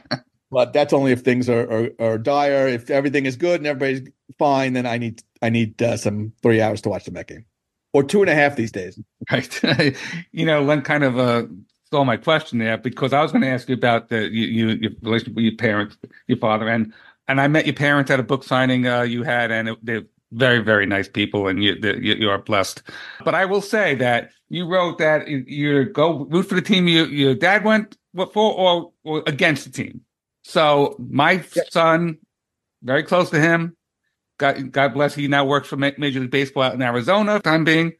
but that's only if things are, are are dire. If everything is good and everybody's fine, then I need I need uh, some three hours to watch the Met game, or two and a half these days. Right. You know, Len kind of uh. stole my question there, because I was going to ask you about the you, you your relationship with your parents, your father, and and I met your parents at a book signing uh, you had, and it, they're very very nice people, and you, the, you you are blessed. But I will say that you wrote that you go root for the team you your dad went for, or, or against the team. So my son, very close to him, God God bless, he now works for Major League Baseball out in Arizona, for the time being,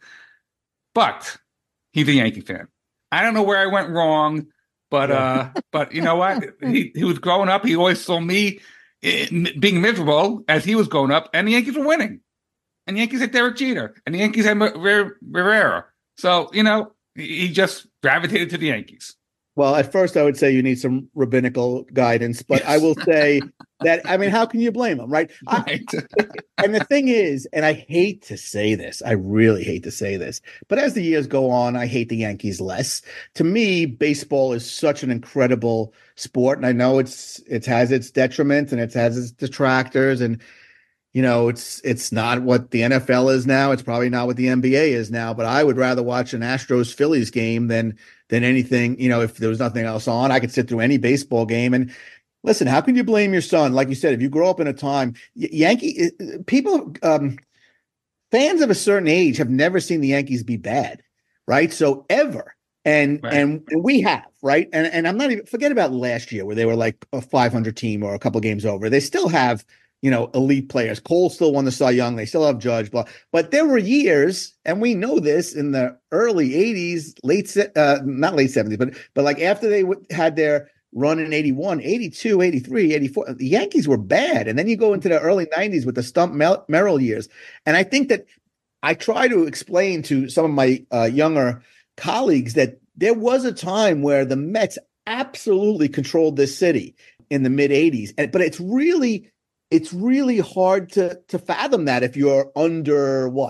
but he's a Yankee fan. I don't know where I went wrong, but yeah. uh, but you know what? He he was growing up. He always saw me being miserable as he was growing up, and the Yankees were winning. And the Yankees had Derek Jeter, and the Yankees had Rivera. So you know, he just gravitated to the Yankees. Well, at first I would say you need some rabbinical guidance, but I will say that, I mean, how can you blame him, right? Right. I, and the thing is, and I hate to say this, I really hate to say this, but as the years go on, I hate the Yankees less. To me, baseball is such an incredible sport, and I know it's it has its detriments and it has its detractors, and you know, it's it's not what the N F L is now. It's probably not what the N B A is now, but I would rather watch an Astros Phillies game than than anything. You know, if there was nothing else on, I could sit through any baseball game. And listen, how can you blame your son? Like you said, if you grow up in a time, Yankee people, um, fans of a certain age have never seen the Yankees be bad, right? So ever. And, right. and and we have, right? And and I'm not even, forget about last year where they were like a five hundred team or a couple games over. They still have, you know, elite players. Cole still won the Cy Young. They still have Judge, blah. But there were years, and we know this, in the early eighties, late, uh, not late seventies, but but like after they w- had their run in eighty-one, eighty-two, eighty-three, eighty-four, the Yankees were bad. And then you go into the early nineties with the Stump Mer- Merrill years. And I think that I try to explain to some of my uh, younger colleagues that there was a time where the Mets absolutely controlled this city in the mid eighties. And, but it's really... It's really hard to to fathom that if you're under what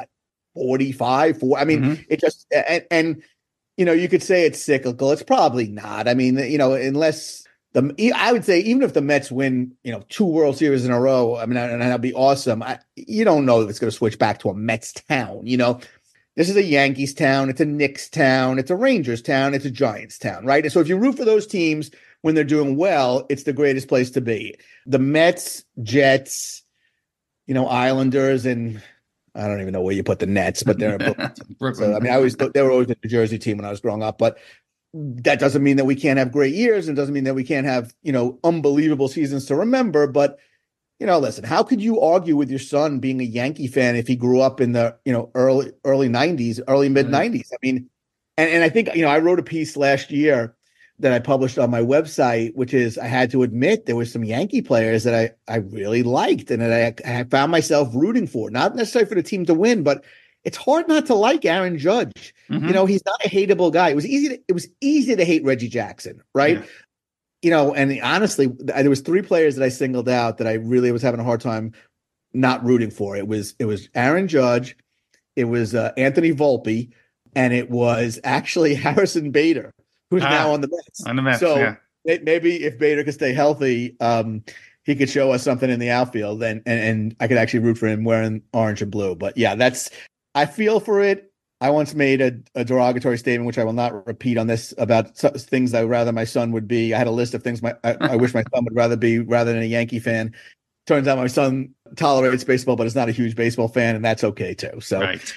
forty-five, forty. I mean, Mhm. it just and, and you know, you could say it's cyclical. It's probably not. I mean, you know, unless the I would say even if the Mets win, you know, two World Series in a row, I mean, and that'd be awesome. I, you don't know if it's going to switch back to a Mets town. You know, this is a Yankees town. It's a Knicks town. It's a Rangers town. It's a Giants town, right? And so if you root for those teams when they're doing well, it's the greatest place to be. The Mets, Jets, you know, Islanders, and I don't even know where you put the Nets, but they're Brooklyn. so I mean, I always thought they were always a New Jersey team when I was growing up, but that doesn't mean that we can't have great years and doesn't mean that we can't have, you know, unbelievable seasons to remember. But, you know, listen, how could you argue with your son being a Yankee fan if he grew up in the, you know, early, early nineties, early mid nineties? I mean, and, and I think, you know, I wrote a piece last year that I published on my website, which is I had to admit there were some Yankee players that I, I really liked and that I, I found myself rooting for, not necessarily for the team to win, but it's hard not to like Aaron Judge. Mhm. You know, he's not a hateable guy. It was easy to, it was easy to hate Reggie Jackson, right? Yeah. You know, and honestly, there was three players that I singled out that I really was having a hard time not rooting for. It was it was Aaron Judge, it was uh, Anthony Volpe, and it was actually Harrison Bader, who's Ah, now on the Mets. on the Mets, So yeah. may- maybe if Bader could stay healthy, um, he could show us something in the outfield, and, and and I could actually root for him wearing orange and blue. But yeah, that's I feel for it. I once made a, a derogatory statement, which I will not repeat on this, about so- things I would rather my son would be. I had a list of things my I, I wish my son would rather be rather than a Yankee fan. Turns out my son tolerates baseball, but is not a huge baseball fan, and that's okay too. So Right.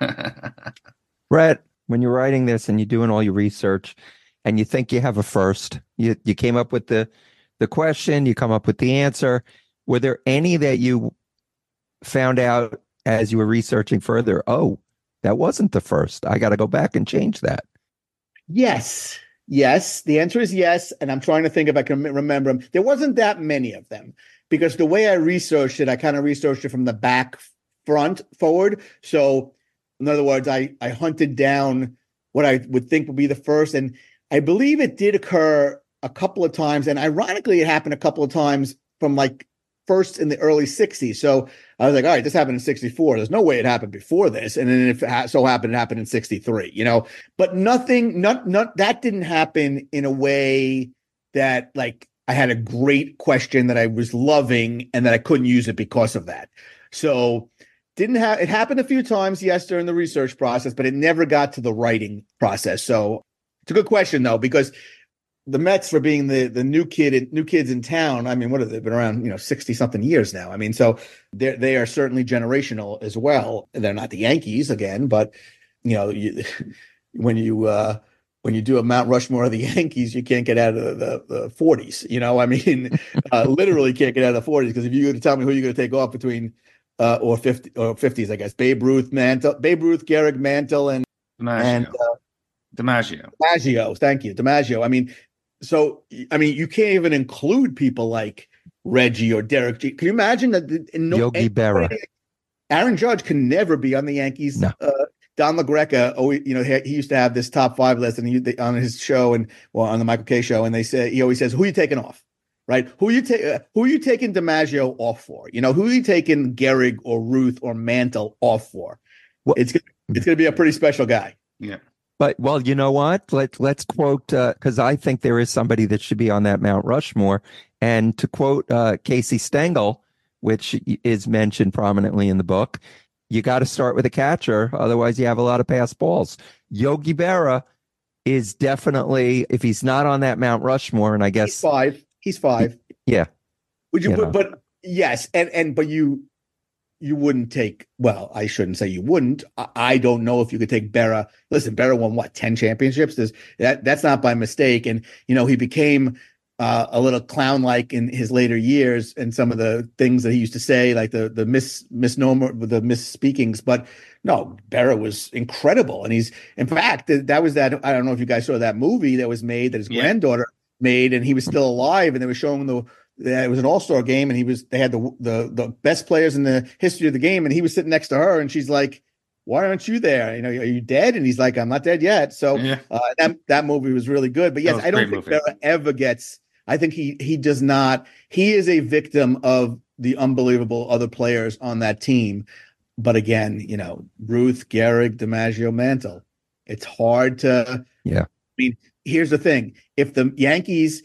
Brett, when you're writing this and you're doing all your research and you think you have a first, you, you came up with the, the question, you come up with the answer. Were there any that you found out as you were researching further? Oh, that wasn't the first. I got to go back and change that. yes, yes. The answer is yes, and I'm trying to think if I can remember them. There wasn't that many of them because the way I researched it, I kind of researched it from the back, front, forward. So, in other words, I I hunted down what I would think would be the first, and I believe it did occur a couple of times, and ironically, it happened a couple of times from like first in the early sixties. So I was like, all right, this happened in sixty-four. There's no way it happened before this. And then if it ha- so happened, it happened in sixty-three, you know, but nothing, not, not, that didn't happen in a way that like I had a great question that I was loving and that I couldn't use it because of that. So didn't have, it happened a few times, yes, during the research process, but it never got to the writing process. So it's a good question though, because the Mets, for being the the new kid in, new kids in town, I mean, what have they been around? You know, sixty something years now. I mean, so they they are certainly generational as well. They're not the Yankees again, but you know, you, when you uh, when you do a Mount Rushmore of the Yankees, you can't get out of the, the, the forties. You know, I mean, uh, literally can't get out of the forties because if you were to tell me who you're going to take off between uh, or fifty or fifties, I guess Babe Ruth, Mantle, Babe Ruth, Gehrig, Mantle, and DiMaggio. and uh, DiMaggio. DiMaggio. Thank you, DiMaggio. I mean. So, I mean, you can't even include people like Reggie or Derek G. Can you imagine that? No, Yogi Berra. Aaron Judge can never be on the Yankees. No. Uh, Don LaGreca, oh, you know, he, he used to have this top five list, and he, they, on his show and well, on the Michael Kay show, and they say he always says, "Who are you taking off? Right? Who are you take? Uh, who are you taking DiMaggio off for? You know, who are you taking Gehrig or Ruth or Mantle off for? Well, it's it's going to be a pretty special guy." Yeah. But, well, you know what? Let, let's quote, because uh, I think there is somebody that should be on that Mount Rushmore. And to quote uh, Casey Stengel, which is mentioned prominently in the book, you got to start with a catcher. Otherwise, you have a lot of pass balls. Yogi Berra is definitely, if he's not on that Mount Rushmore, and I guess. He's five. He's five. Yeah. Would you, You but, know. but yes. And, and, but you, you wouldn't take, well, I shouldn't say you wouldn't. I, I don't know if you could take Berra. Listen, Berra won what, ten championships? There's, that that's not by mistake. And, you know, he became uh, a little clown-like in his later years and some of the things that he used to say, like the, the mis misnomer, the misspeakings. But no, Berra was incredible. And he's, in fact, th- that was that, I don't know if you guys saw that movie that was made that his Yeah. granddaughter made, and he was still alive, and they were showing the, it was an all-star game, and he was they had the the the best players in the history of the game, and he was sitting next to her, and she's like, "Why aren't you there? You know, are you dead?" And he's like, "I'm not dead yet." So Yeah. uh, that that movie was really good. But That yes, was a I don't great think movie. Berra ever gets. I think he he does not. He is a victim of the unbelievable other players on that team. but again, you know, Ruth, Gehrig, DiMaggio, Mantle. It's hard to. Yeah. I mean, here's the thing: if the Yankees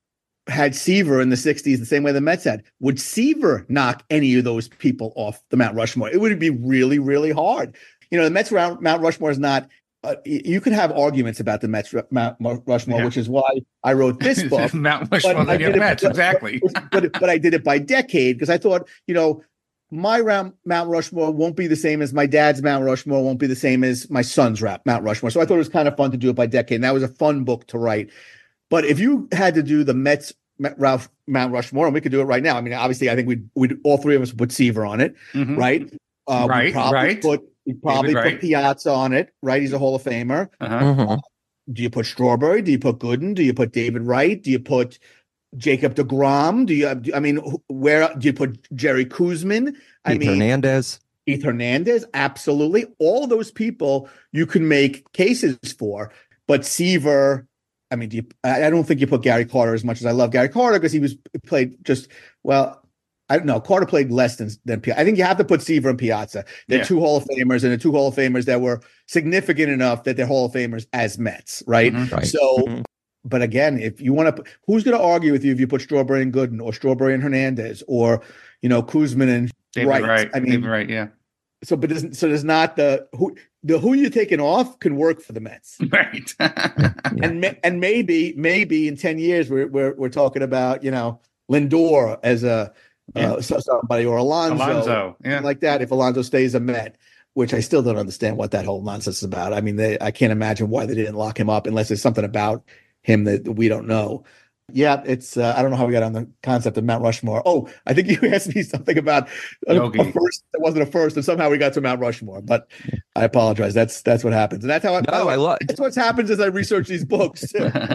had Seaver in the sixties the same way the Mets had, would Seaver knock any of those people off the Mount Rushmore? It would be really, really hard. You know, the Mets Mount Rushmore is not. Uh, you can have arguments about the Mets Mount Rushmore, yeah. which is why I wrote this book. Mount Rushmore, the Mets, exactly. but, but but I did it by decade because I thought, you know, my Mount Rushmore won't be the same as my dad's Mount Rushmore, won't be the same as my son's Mount Rushmore. So I thought it was kind of fun to do it by decade, and that was a fun book to write. But if you had to do the Mets Ralph Mount Rushmore, and we could do it right now. I mean, obviously, I think we'd, we'd all three of us would put Seaver on it, mm-hmm. right? Uh, right, we'd probably right. Put, we'd probably David put Wright. Piazza on it, right? He's a Hall of Famer. Uh-huh. Mm-hmm. Uh, do you put Strawberry? Do you put Gooden? Do you put David Wright? Do you put Jacob deGrom? Do you? I mean, where do you put Jerry Koosman? I Keith mean, Hernandez. Keith Hernandez, absolutely. All of those people you can make cases for, but Seaver. I mean, do you, I don't think you put Gary Carter as much as I love Gary Carter because he was played just well. I don't know. Carter played less than than Piazza. I think you have to put Seaver and Piazza. They're yeah. two Hall of Famers, and the two Hall of Famers that were significant enough that they're Hall of Famers as Mets, right? Mm-hmm. right. So, mm-hmm. but again, if you want to, who's going to argue with you if you put Strawberry and Gooden or Strawberry and Hernandez or you know Koosman and David Wright? Wright. I mean, David Wright, yeah. So, but there's, so there's not the who the who you're taking off can work for the Mets, right? yeah. And and maybe maybe in ten years we're we're we're talking about you know Lindor as a yeah. uh, somebody or Alonso, Alonso, yeah, like that. If Alonso stays a Met, which I still don't understand what that whole nonsense is about. I mean, they I can't imagine why they didn't lock him up unless there's something about him that we don't know. Yeah, it's. Uh, I don't know how we got on the concept of Mount Rushmore. Oh, I think you asked me something about a, a first that wasn't a first, and somehow we got to Mount Rushmore. But I apologize. That's that's what happens, and that's how I. No, I love. That's what happens as I research these books.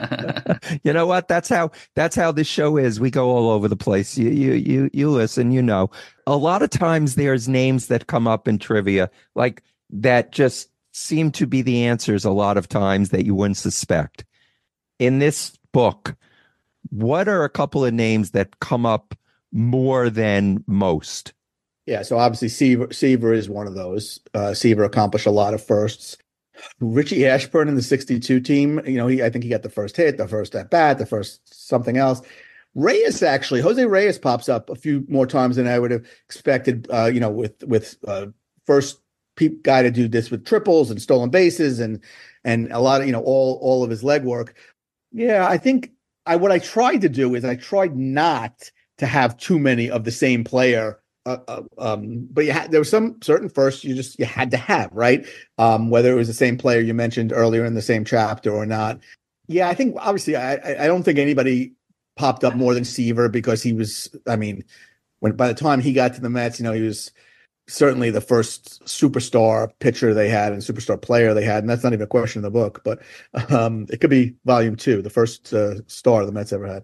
You know what? That's how. That's how this show is. We go all over the place. You you you you listen. You know, a lot of times there's names that come up in trivia like that just seem to be the answers. A lot of times that you wouldn't suspect. In this book, what are a couple of names that come up more than most? Yeah, so obviously Seaver, Seaver is one of those. Uh, Seaver accomplished a lot of firsts. Richie Ashburn in the sixty-two team, you know, he I think he got the first hit, the first at bat, the first something else. Reyes actually, Jose Reyes pops up a few more times than I would have expected. Uh, you know, with with uh, first pe- guy to do this with triples and stolen bases and and a lot of you know all all of his leg work. Yeah, I think. I, what I tried to do is I tried not to have too many of the same player. Uh, uh, um, but you had, there was some certain firsts you just you had to have, right? Um, whether it was the same player you mentioned earlier in the same chapter or not. Yeah, I think obviously I, I don't think anybody popped up more than Seaver because he was. I mean, when by the time he got to the Mets, you know, he was certainly the first superstar pitcher they had and superstar player they had. And that's not even a question in the book, but um, it could be volume two, the first uh, star the Mets ever had.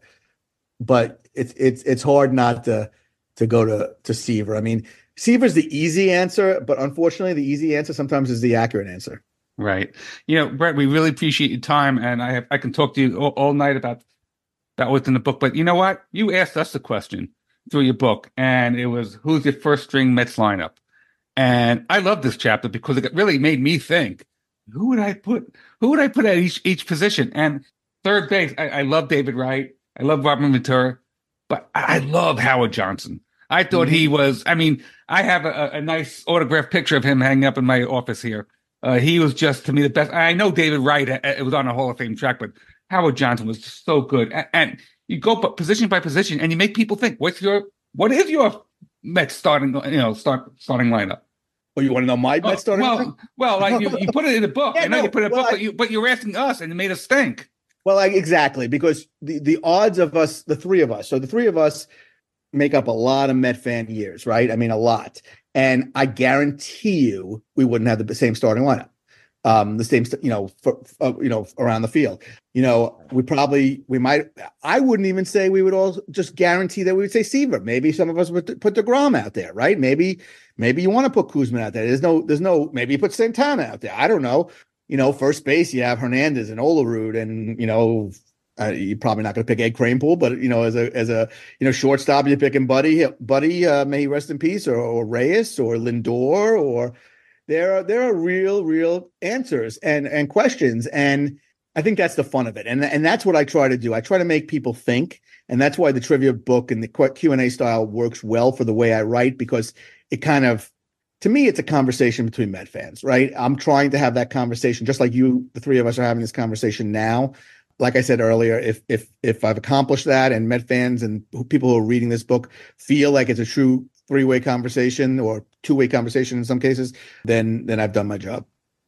But it's it's it's hard not to to go to to Seaver. I mean, Seaver's the easy answer, but unfortunately, the easy answer sometimes is the accurate answer. Right. You know, Brett, we really appreciate your time, and I have I can talk to you all, all night about about what's in the book. But you know what? You asked us the question through your book, and it was who's your first string Mets lineup? And I love this chapter because it really made me think, who would I put? Who would I put at each each position? And third base, I, I love David Wright. I love Robin Ventura, but I, I love Howard Johnson. I thought mm-hmm. he was. I mean, I have a, a nice autographed picture of him hanging up in my office here. Uh, he was just to me the best. I know David Wright. It was on a Hall of Fame track, but Howard Johnson was just so good. And, and you go position by position, and you make people think, "What's your? What is your Mets starting? You know, start starting lineup?" Well, you want to know my Mets starting well, lineup? Well, like you, you put it in the book. yeah, I know no, you put it in the well, book, I, but, you, but you're asking us, and it made us think. Well, I, exactly, because the, the odds of us, the three of us, so the three of us make up a lot of Met fan years, right? I mean, a lot. And I guarantee you we wouldn't have the same starting lineup. Um, the same, you know, for, uh, you know, around the field. You know, we probably, we might, I wouldn't even say we would all just guarantee that we would say Seaver. Maybe some of us would put deGrom out there, right? Maybe, maybe you want to put Koosman out there. There's no, there's no, maybe you put Santana out there. I don't know. You know, first base, you have Hernandez and Olerud and, you know, Uh, you're probably not going to pick Ed Kranepool, but you know, as a as a you know shortstop, you're picking Buddy, Buddy, uh, may he rest in peace, or, or Reyes, or Lindor, or there are there are real real answers and and questions, and I think that's the fun of it, and and that's what I try to do. I try to make people think, and that's why the trivia book and the Q and A style works well for the way I write, because it kind of, to me, it's a conversation between Met fans, right? I'm trying to have that conversation, just like you, the three of us are having this conversation now. Like I said earlier, if if if I've accomplished that, and Met fans and people who are reading this book feel like it's a true three-way conversation or two-way conversation in some cases, then then I've done my job.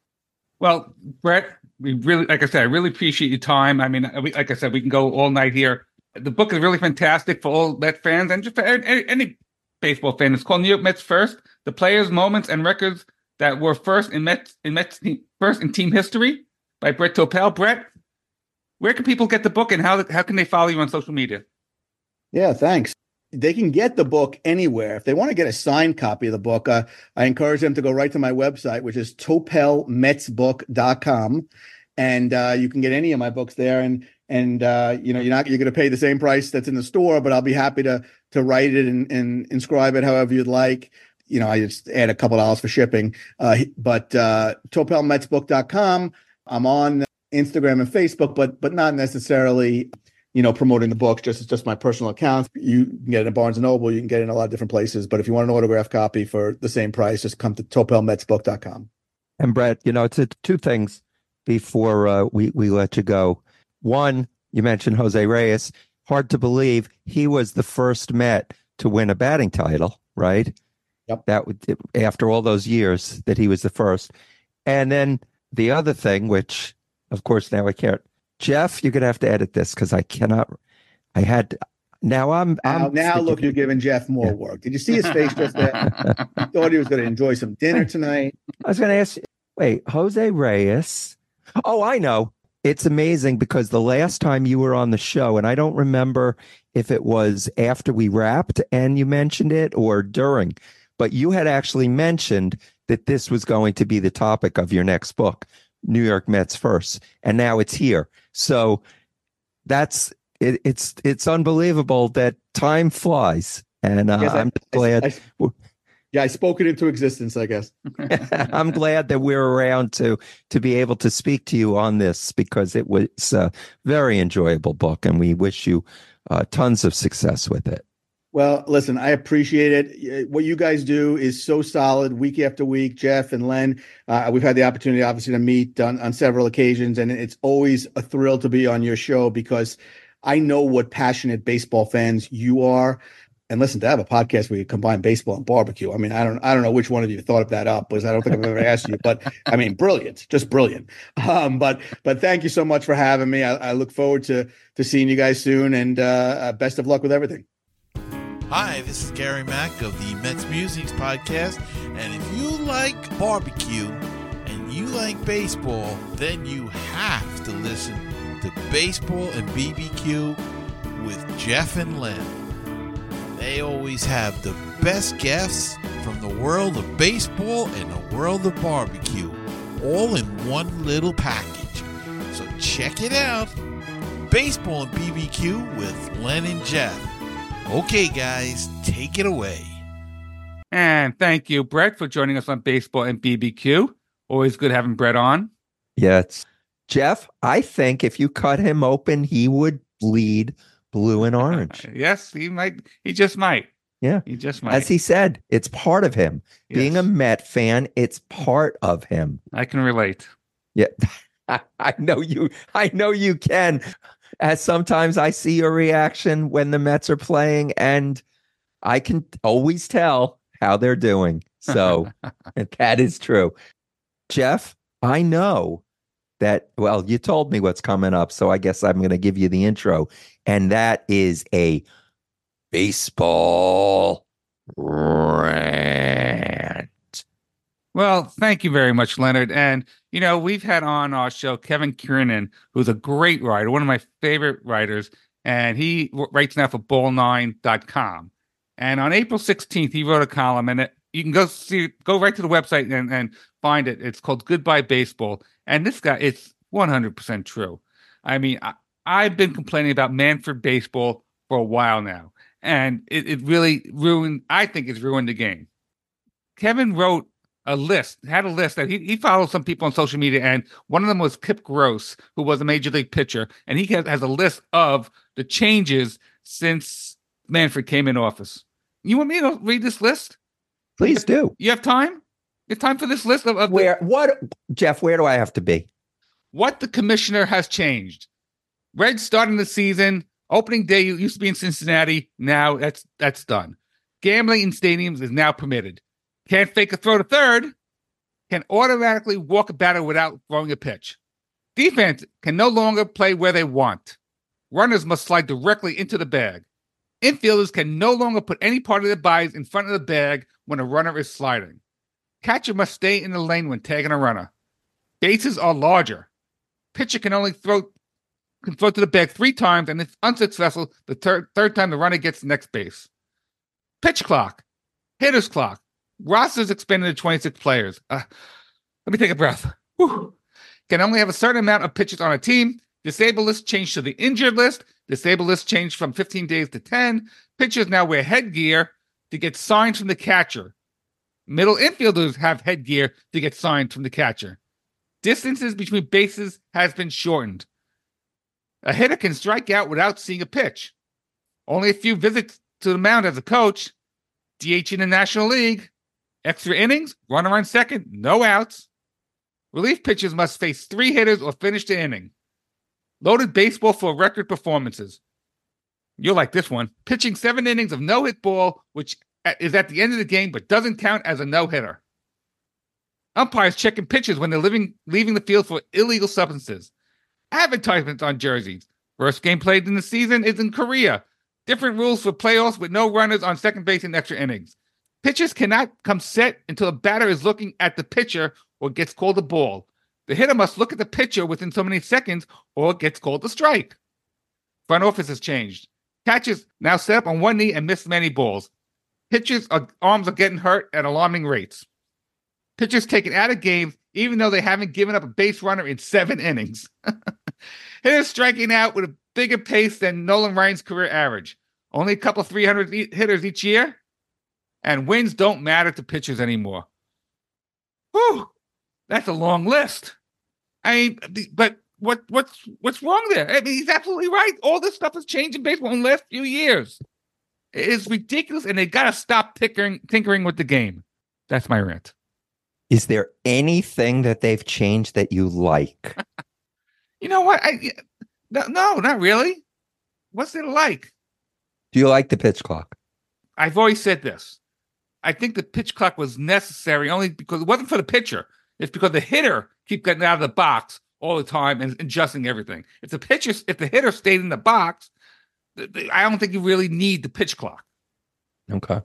Well, Brett, we really, like I said, I really appreciate your time. I mean, we, like I said, we can go all night here. The book is really fantastic for all Met fans and just for any, any baseball fan. It's called New York Mets First: The Players, Moments, and Records That Were First in Mets in Mets First in Team History by Brett Topel. Brett, where can people get the book, and how how can they follow you on social media? Yeah, thanks. They can get the book anywhere. If they want to get a signed copy of the book, uh, I encourage them to go right to my website, which is topel mets book dot com, and uh, you can get any of my books there. And and uh, you know, you're not you're going to pay the same price that's in the store, but I'll be happy to to write it and, and inscribe it however you'd like. You know, I just add a couple dollars for shipping. Uh, but uh, topel mets book dot com. I'm on Instagram and Facebook, but but not necessarily, you know, promoting the book. Just it's just my personal account. You can get it at Barnes and Noble. You can get it in a lot of different places. But if you want an autographed copy for the same price, just come to topel mets book dot com. And Brett, you know, it's, it's two things before uh, we we let you go. One, you mentioned Jose Reyes. Hard to believe he was the first Met to win a batting title, right? Yep. That would, after all those years that he was the first. And then the other thing, which of course now I can't. Jeff, you're gonna have to edit this because I cannot. I had now. I'm Now, I'm now look, you're giving Jeff more Yeah. work. Did you see his face just there? He thought he was going to enjoy some dinner tonight. I was going to ask you, wait, Jose Reyes. Oh, I know. It's amazing because the last time you were on the show, and I don't remember if it was after we wrapped and you mentioned it or during, but you had actually mentioned that this was going to be the topic of your next book, New York Mets First, and now it's here. So that's it, it's it's unbelievable that time flies, and uh, Yes, I- I'm glad. I, I, yeah, I spoke it into existence, I guess. I'm glad that we're around to to be able to speak to you on this because it was a very enjoyable book, and we wish you uh, tons of success with it. Well, listen, I appreciate it. What you guys do is so solid week after week. Jeff and Len, uh, we've had the opportunity, obviously, to meet on, on several occasions, and it's always a thrill to be on your show because I know what passionate baseball fans you are. And listen, to have a podcast where you combine baseball and barbecue, I mean, I don't, I don't know which one of you thought that up, because I don't think I've ever asked you. But I mean, brilliant, just brilliant. Um, but, but thank you so much for having me. I, I look forward to to seeing you guys soon, and uh, best of luck with everything. Hi, this is Gary Mack of the Mets Musics Podcast, and if you like barbecue and you like baseball, then you have to listen to Baseball and B B Q with Jeff and Len. They always have the best guests from the world of baseball and the world of barbecue, all in one little package. So check it out, Baseball and B B Q with Len and Jeff. Okay, guys, take it away. And thank you, Brett, for joining us on Baseball and B B Q. Always good having Brett on. Yeah, it's Jeff. I think if you cut him open, he would bleed blue and orange. Yes, he might. He just might. Yeah. He just might. As he said, it's part of him. Yes. Being a Met fan, it's part of him. I can relate. Yeah. I know you. I know you can. As sometimes I see your reaction when the Mets are playing, and I can always tell how they're doing. So that is true. Jeff, I know that, well, you told me what's coming up, so I guess I'm going to give you the intro. And that is a baseball rant. Well, thank you very much, Leonard. And, you know, we've had on our show Kevin Kiernan, who's a great writer, one of my favorite writers, and he writes now for ball nine dot com. And on April sixteenth, he wrote a column, and it, you can go see, go right to the website and, and find it. It's called Goodbye Baseball. And this guy, it's one hundred percent true. I mean, I, I've been complaining about Manfred baseball for a while now, and it, it really ruined, I think it's ruined the game. Kevin wrote a list, had a list that he, he followed some people on social media, and one of them was Kip Gross, who was a major league pitcher, and he has, has a list of the changes since Manfred came in office. You want me to read this list? Please do. You have time? You have time for this list of, of Where, what, Jeff, where do I have to be? What the commissioner has changed. Reds starting the season, opening day used to be in Cincinnati. Now that's that's done. Gambling in stadiums is now permitted. Can't fake a throw to third. Can automatically walk a batter without throwing a pitch. Defense can no longer play where they want. Runners must slide directly into the bag. Infielders can no longer put any part of their bodies in front of the bag when a runner is sliding. Catcher must stay in the lane when tagging a runner. Bases are larger. Pitcher can only throw can throw to the bag three times, and if unsuccessful, the third third time the runner gets the next base. Pitch clock, hitter's clock, rosters expanded to twenty-six players. Uh, let me take a breath. Whew. Can only have a certain amount of pitchers on a team. Disabled list changed to the injured list. Disabled list changed from fifteen days to ten. Pitchers now wear headgear to get signs from the catcher. Middle infielders have headgear to get signs from the catcher. Distances between bases has been shortened. A hitter can strike out without seeing a pitch. Only a few visits to the mound as a coach. D H in the National League. Extra innings, runner on second, no outs. Relief pitchers must face three hitters or finish the inning. Loaded baseball for record performances. You'll like this one. Pitching seven innings of no-hit ball, which is at the end of the game but doesn't count as a no-hitter. Umpires checking pitches when they're living, leaving the field for illegal substances. Advertisements on jerseys. First game played in the season is in Korea. Different rules for playoffs with no runners on second base in extra innings. Pitchers cannot come set until a batter is looking at the pitcher or gets called a ball. The hitter must look at the pitcher within so many seconds or it gets called a strike. Front office has changed. Catchers now set up on one knee and miss many balls. Pitchers' are, arms are getting hurt at alarming rates. Pitchers taken out of games even though they haven't given up a base runner in seven innings. Hitters striking out with a bigger pace than Nolan Ryan's career average. Only a couple three hundred e- hitters each year. And wins don't matter to pitchers anymore. Whew, that's a long list. I mean, but what what's what's wrong there? I mean, he's absolutely right. All this stuff has changed in baseball in the last few years. It is ridiculous, and they got to stop tinkering, tinkering with the game. That's my rant. Is there anything that they've changed that you like? You know what? I no, no, not really. What's it like? Do you like the pitch clock? I've always said this. I think the pitch clock was necessary only because it wasn't for the pitcher. It's because the hitter keep getting out of the box all the time and adjusting everything. If the pitcher, if the hitter stayed in the box, I don't think you really need the pitch clock. Okay.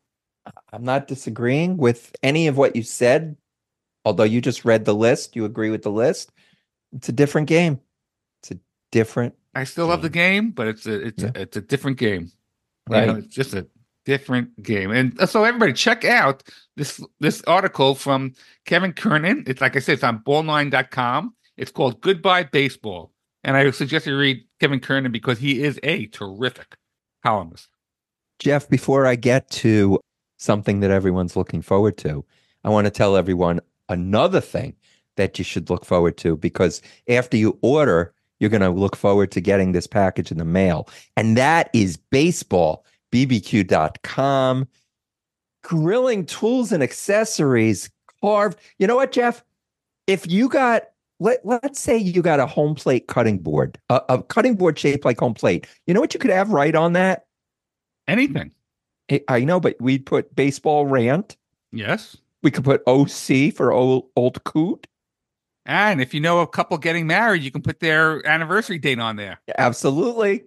I'm not disagreeing with any of what you said. Although you just read the list, you agree with the list. It's a different game. It's a different. I still game. love the game, but it's a it's yeah. a, it's a different game. Right. You know, it's just a different game. And so everybody check out this this article from Kevin Kernan. It's like I said, it's on ball nine dot com. It's called Goodbye Baseball. And I suggest you read Kevin Kernan because he is a terrific columnist. Jeff, before I get to something that everyone's looking forward to, I want to tell everyone another thing that you should look forward to, because after you order, you're going to look forward to getting this package in the mail. And that is baseball b b q dot com. Grilling tools and accessories carved. You know what, Jeff? If you got, let, let's say you got a home plate cutting board, a, a cutting board shaped like home plate. You know what you could have right on that? Anything. I know, but we'd put baseball rant. Yes. We could put O C for old, old coot. And if you know a couple getting married, you can put their anniversary date on there. Absolutely.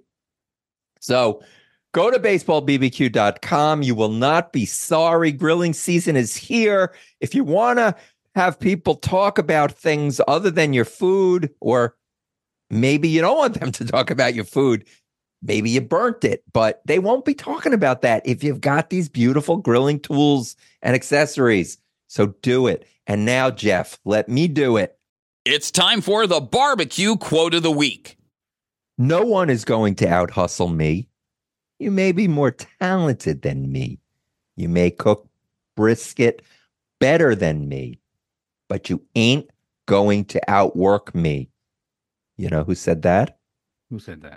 So go to baseball b b q dot com. You will not be sorry. Grilling season is here. If you want to have people talk about things other than your food, or maybe you don't want them to talk about your food, maybe you burnt it, but they won't be talking about that if you've got these beautiful grilling tools and accessories. So do it. And now, Jeff, let me do it. It's time for the barbecue quote of the week. No one is going to out hustle me. You may be more talented than me. You may cook brisket better than me, but you ain't going to outwork me. You know who said that? Who said that?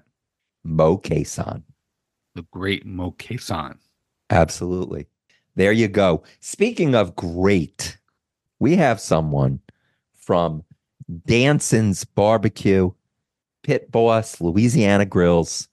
Mo Cason. The great Mo Cason. Absolutely. There you go. Speaking of great, we have someone from Danson's Barbecue, Pit Boss, Louisiana Grills,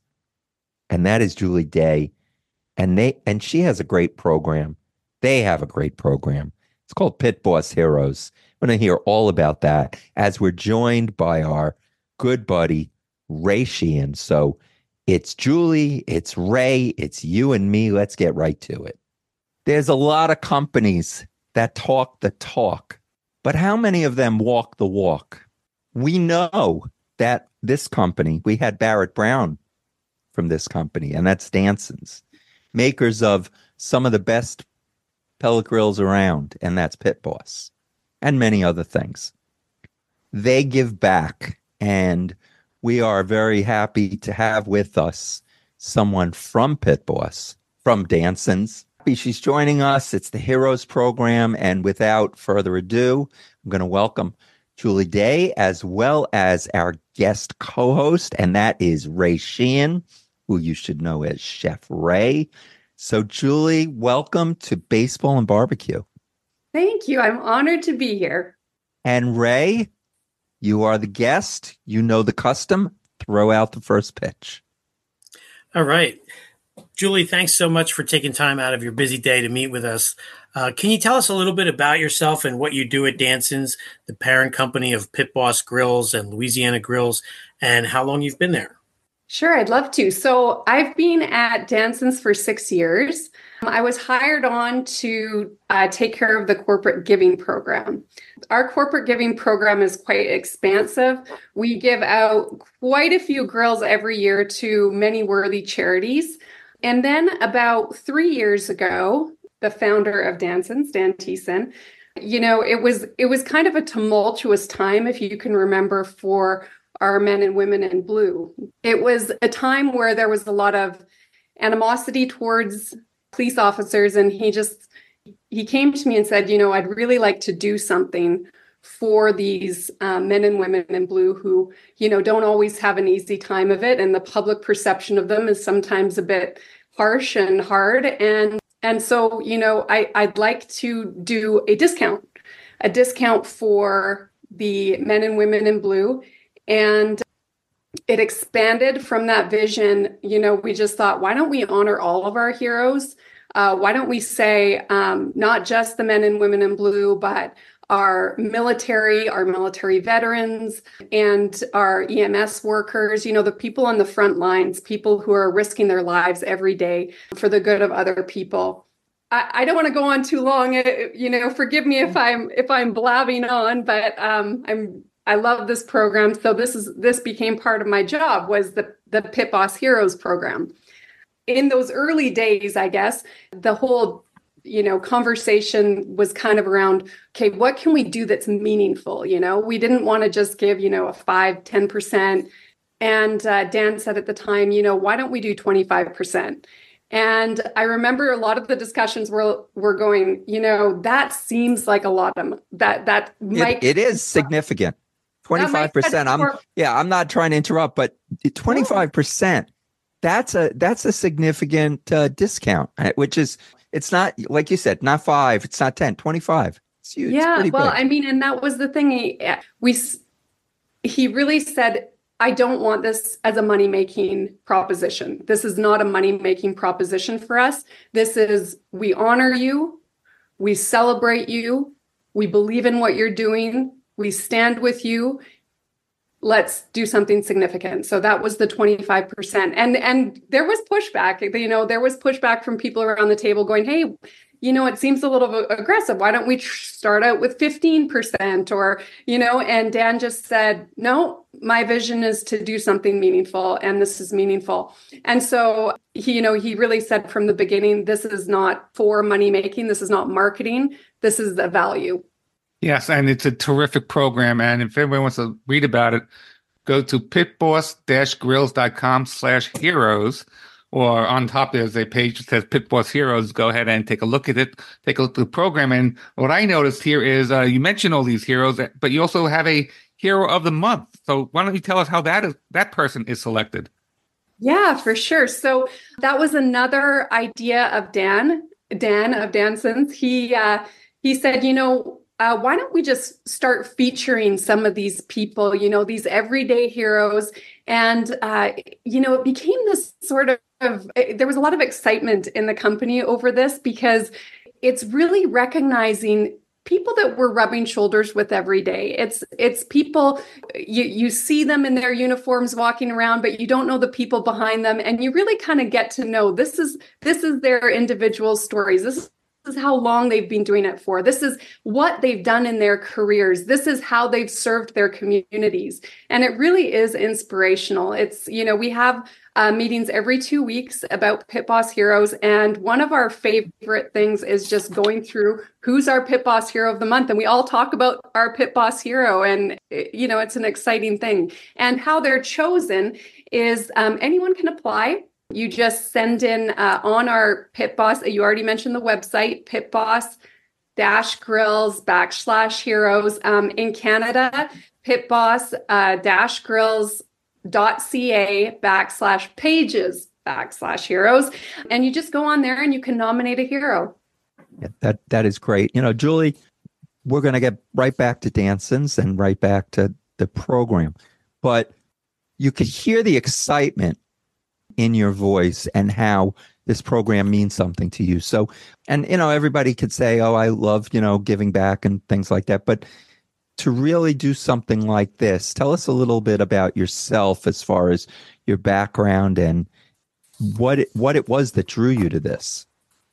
and that is Julie Day. And they and she has a great program. They have a great program. It's called Pit Boss Heroes. We're going to hear all about that as we're joined by our good buddy, Ray Sheehan. So it's Julie, it's Ray, it's you and me. Let's get right to it. There's a lot of companies that talk the talk, but how many of them walk the walk? We know that this company, we had Barrett Brown from this company, and that's Danson's, makers of some of the best pellet grills around, and that's Pit Boss, and many other things. They give back, and we are very happy to have with us someone from Pit Boss, from Danson's. She's joining us. It's the Heroes program, and without further ado, I'm going to welcome Julie Day, as well as our guest co-host, and that is Ray Sheehan, who you should know as Chef Ray. So, Julie, welcome to Baseball and Barbecue. Thank you. I'm honored to be here. And Ray, you are the guest. You know the custom. Throw out the first pitch. All right. Julie, thanks so much for taking time out of your busy day to meet with us. Uh, can you tell us a little bit about yourself and what you do at Danson's, the parent company of Pit Boss Grills and Louisiana Grills, and how long you've been there? Sure, I'd love to. So I've been at Danson's for six years. I was hired on to uh, take care of the corporate giving program. Our corporate giving program is quite expansive. We give out quite a few grills every year to many worthy charities. And then about three years ago, the founder of Danson's, Dan Thiessen, you know, it was it was kind of a tumultuous time, if you can remember, for our men and women in blue. It was a time where there was a lot of animosity towards police officers, and he just he came to me and said, you know, I'd really like to do something for these um, men and women in blue who, you know, don't always have an easy time of it, and the public perception of them is sometimes a bit harsh and hard. And and so, you know, I, I'd like to do a discount, a discount for the men and women in blue. And it expanded from that vision. You know, we just thought, why don't we honor all of our heroes? Uh, why don't we say um, not just the men and women in blue, but our military, our military veterans, and our E M S workers, you know, the people on the front lines, people who are risking their lives every day for the good of other people. I, I don't want to go on too long. You know, forgive me if I'm if I'm blabbing on, but um, I'm I love this program. So this is this became part of my job, was the the Pit Boss Heroes program. In those early days, I guess, the whole you know, conversation was kind of around, okay, what can we do that's meaningful? You know, we didn't want to just give, you know, a five, ten percent. And uh, Dan said at the time, you know, why don't we do twenty-five percent? And I remember a lot of the discussions were, were going, you know, that seems like a lot of that, that might. It, it is significant. twenty-five percent. I'm, yeah, I'm not trying to interrupt, but twenty-five percent, that's a, that's a significant uh, discount, which is, it's not, like you said, not five, it's not ten, twenty-five. It's huge. Yeah, it's well, big. I mean, and that was the thing. He, we, he really said, I don't want this as a money-making proposition. This is not a money-making proposition for us. This is, we honor you, we celebrate you, we believe in what you're doing, we stand with you. Let's do something significant. So that was the twenty-five percent. And and there was pushback, you know, there was pushback from people around the table going, hey, you know, it seems a little aggressive. Why don't we start out with fifteen percent or, you know, and Dan just said, no, my vision is to do something meaningful, and this is meaningful. And so he, you know, he really said from the beginning, this is not for money making. This is not marketing. This is the value. Yes, and it's a terrific program. And if anyone wants to read about it, go to pitboss-grills.com slash heroes, or on top there's a page that says Pit Boss Heroes. Go ahead and take a look at it, take a look at the program. And what I noticed here is uh, you mentioned all these heroes, but you also have a Hero of the Month. So why don't you tell us how that is that person is selected? Yeah, for sure. So that was another idea of Dan, Dan of Danson's. He uh, he said, you know, uh, why don't we just start featuring some of these people, you know, these everyday heroes. And, uh, you know, it became this sort of, there was a lot of excitement in the company over this because it's really recognizing people that we're rubbing shoulders with every day. It's it's people, you, you see them in their uniforms walking around, but you don't know the people behind them. And you really kind of get to know this is this is their individual stories. This is how long they've been doing it for. This is what they've done in their careers. This is how they've served their communities. And it really is inspirational. It's, you know, we have uh, meetings every two weeks about Pit Boss Heroes. And one of our favorite things is just going through who's our Pit Boss Hero of the Month. And we all talk about our Pit Boss Hero. And, you know, it's an exciting thing. And how they're chosen is um, anyone can apply. You just send in uh, on our Pit Boss, you already mentioned the website, Pit Boss dash grills backslash heroes. Um, in Canada, Pit Boss uh, dash grills dot ca backslash pages backslash heroes. And you just go on there and you can nominate a hero. Yeah, that that is great. You know, Julie, we're going to get right back to Danson's and right back to the program. But you could hear the excitement in your voice and how this program means something to you. So, and, you know, everybody could say, oh, I love, you know, giving back and things like that. But to really do something like this, tell us a little bit about yourself as far as your background and what it, what it was that drew you to this.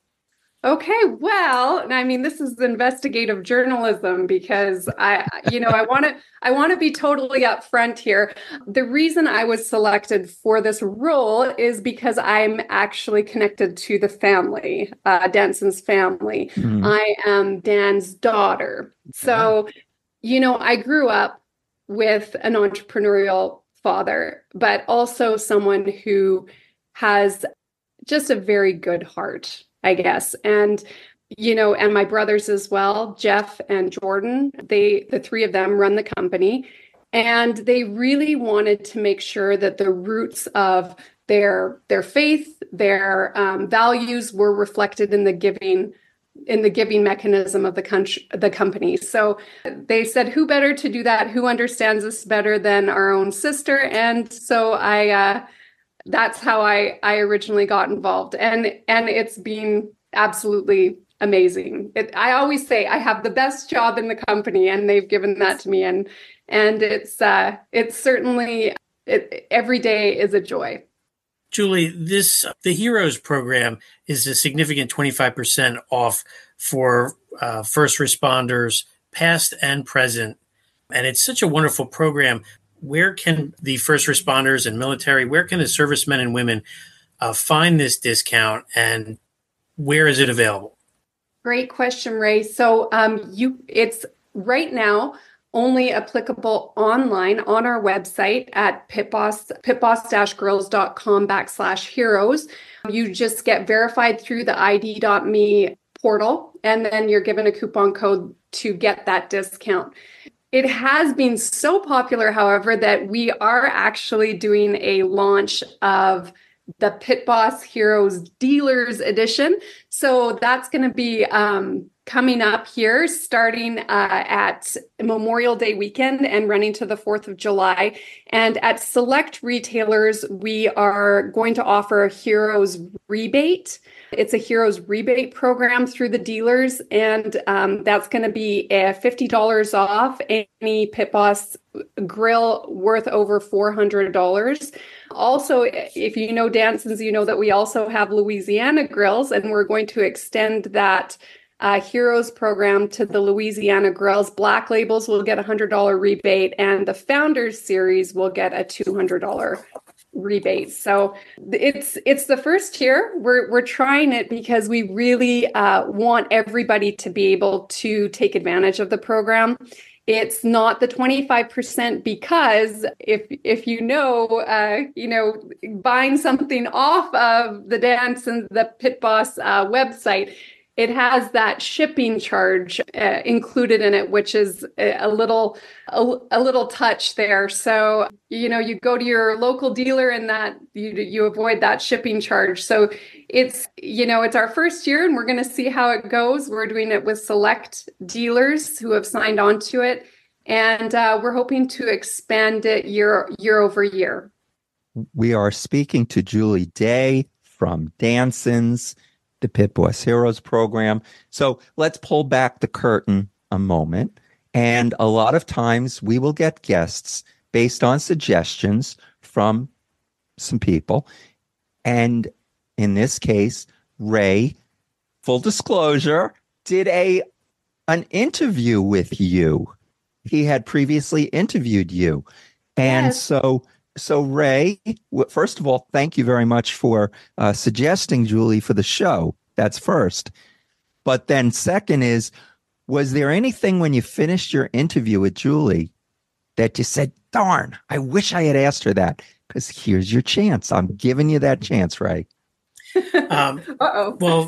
Okay, well, I mean, this is investigative journalism because I, you know, I want to, I want to be totally upfront here. The reason I was selected for this role is because I'm actually connected to the family, uh, Danson's family. Mm. I am Dan's daughter. So, you know, I grew up with an entrepreneurial father, but also someone who has just a very good heart, I guess. And, you know, and my brothers as well, Jeff and Jordan, they, the three of them run the company. And they really wanted to make sure that the roots of their, their faith, their um, values were reflected in the giving, in the giving mechanism of the country, the company. So they said, who better to do that? Who understands this better than our own sister? And so I, uh, that's how I, I originally got involved. And, and it's been absolutely amazing. It, I always say I have the best job in the company and they've given that to me. And, and it's, uh, it's certainly, it, every day is a joy. Julie, this, the Heroes program is a significant twenty-five percent off for uh, first responders, past and present. And it's such a wonderful program. Where can the first responders and military, where can the servicemen and women uh, find this discount and where is it available? Great question, Ray. So um, you, it's right now only applicable online on our website at pitboss, pitboss-grills.com backslash heroes. You just get verified through the I D dot me portal, and then you're given a coupon code to get that discount. It has been so popular, however, that we are actually doing a launch of the Pit Boss Heroes Dealers Edition. So that's going to be um, coming up here starting uh, at Memorial Day weekend and running to the fourth of July. And at select retailers, we are going to offer a Heroes rebate. It's a Heroes rebate program through the dealers, and um, that's going to be uh, fifty dollars off any Pit Boss grill worth over four hundred dollars. Also, if you know Danson's, you know that we also have Louisiana grills, and we're going to extend that uh, Heroes program to the Louisiana grills. Black Labels will get a one hundred dollars rebate, and the Founders Series will get a two hundred dollars rebate. So it's it's the first year. We're we're trying it because we really uh, want everybody to be able to take advantage of the program. It's not the twenty-five percent because if if you know, uh, you know, buying something off of the Dance and the Pit Boss uh, website, it has that shipping charge uh, included in it, which is a, a little a, a little touch there. So you know, you go to your local dealer and that you you avoid that shipping charge. So it's you know it's our first year and we're going to see how it goes. We're doing it with select dealers who have signed on to it, and uh, we're hoping to expand it year year over year. We are speaking to Julie Day from Danson's, the Pit Boss Heroes program. So let's pull back the curtain a moment. And a lot of times we will get guests based on suggestions from some people. And in this case, Ray, full disclosure, did a an interview with you. He had previously interviewed you. And Yes. so So, Ray, w- first of all, thank you very much for uh, suggesting Julie for the show. That's first. But then second is, was there anything when you finished your interview with Julie that you said, darn, I wish I had asked her that? Because here's your chance. I'm giving you that chance, Ray. Um, Uh-oh. well,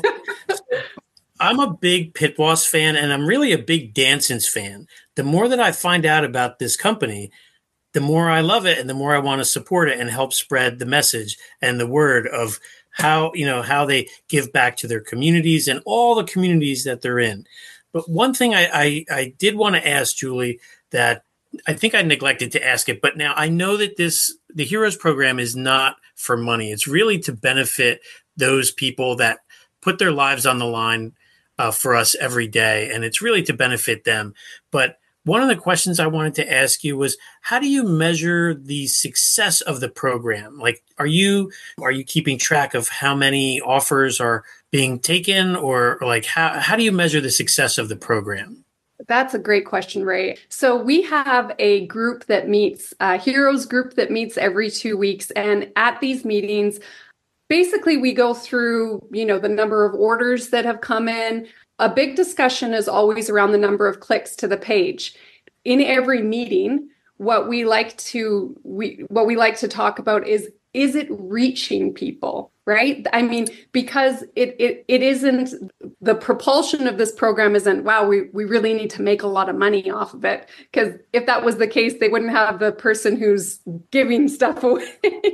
I'm a big Pit Boss fan, and I'm really a big Danson's fan. The more that I find out about this company, the more I love it and the more I want to support it and help spread the message and the word of how, you know, how they give back to their communities and all the communities that they're in. But one thing I, I, I did want to ask Julie that I think I neglected to ask it, but now I know that this, the Heroes program is not for money. It's really to benefit those people that put their lives on the line uh, for us every day. And it's really to benefit them. But one of the questions I wanted to ask you was, how do you measure the success of the program? Like, are you are you keeping track of how many offers are being taken, or, or like how how do you measure the success of the program? That's a great question, Ray. So we have a group that meets, a Heroes group that meets every two weeks. And at these meetings, basically we go through, you know, the number of orders that have come in. A big discussion is always around the number of clicks to the page. In every meeting, what we like to we what we like to talk about is is it reaching people, right? I mean, because it it it isn't, the propulsion of this program isn't, wow, we, we really need to make a lot of money off of it. Because if that was the case, they wouldn't have the person who's giving stuff away,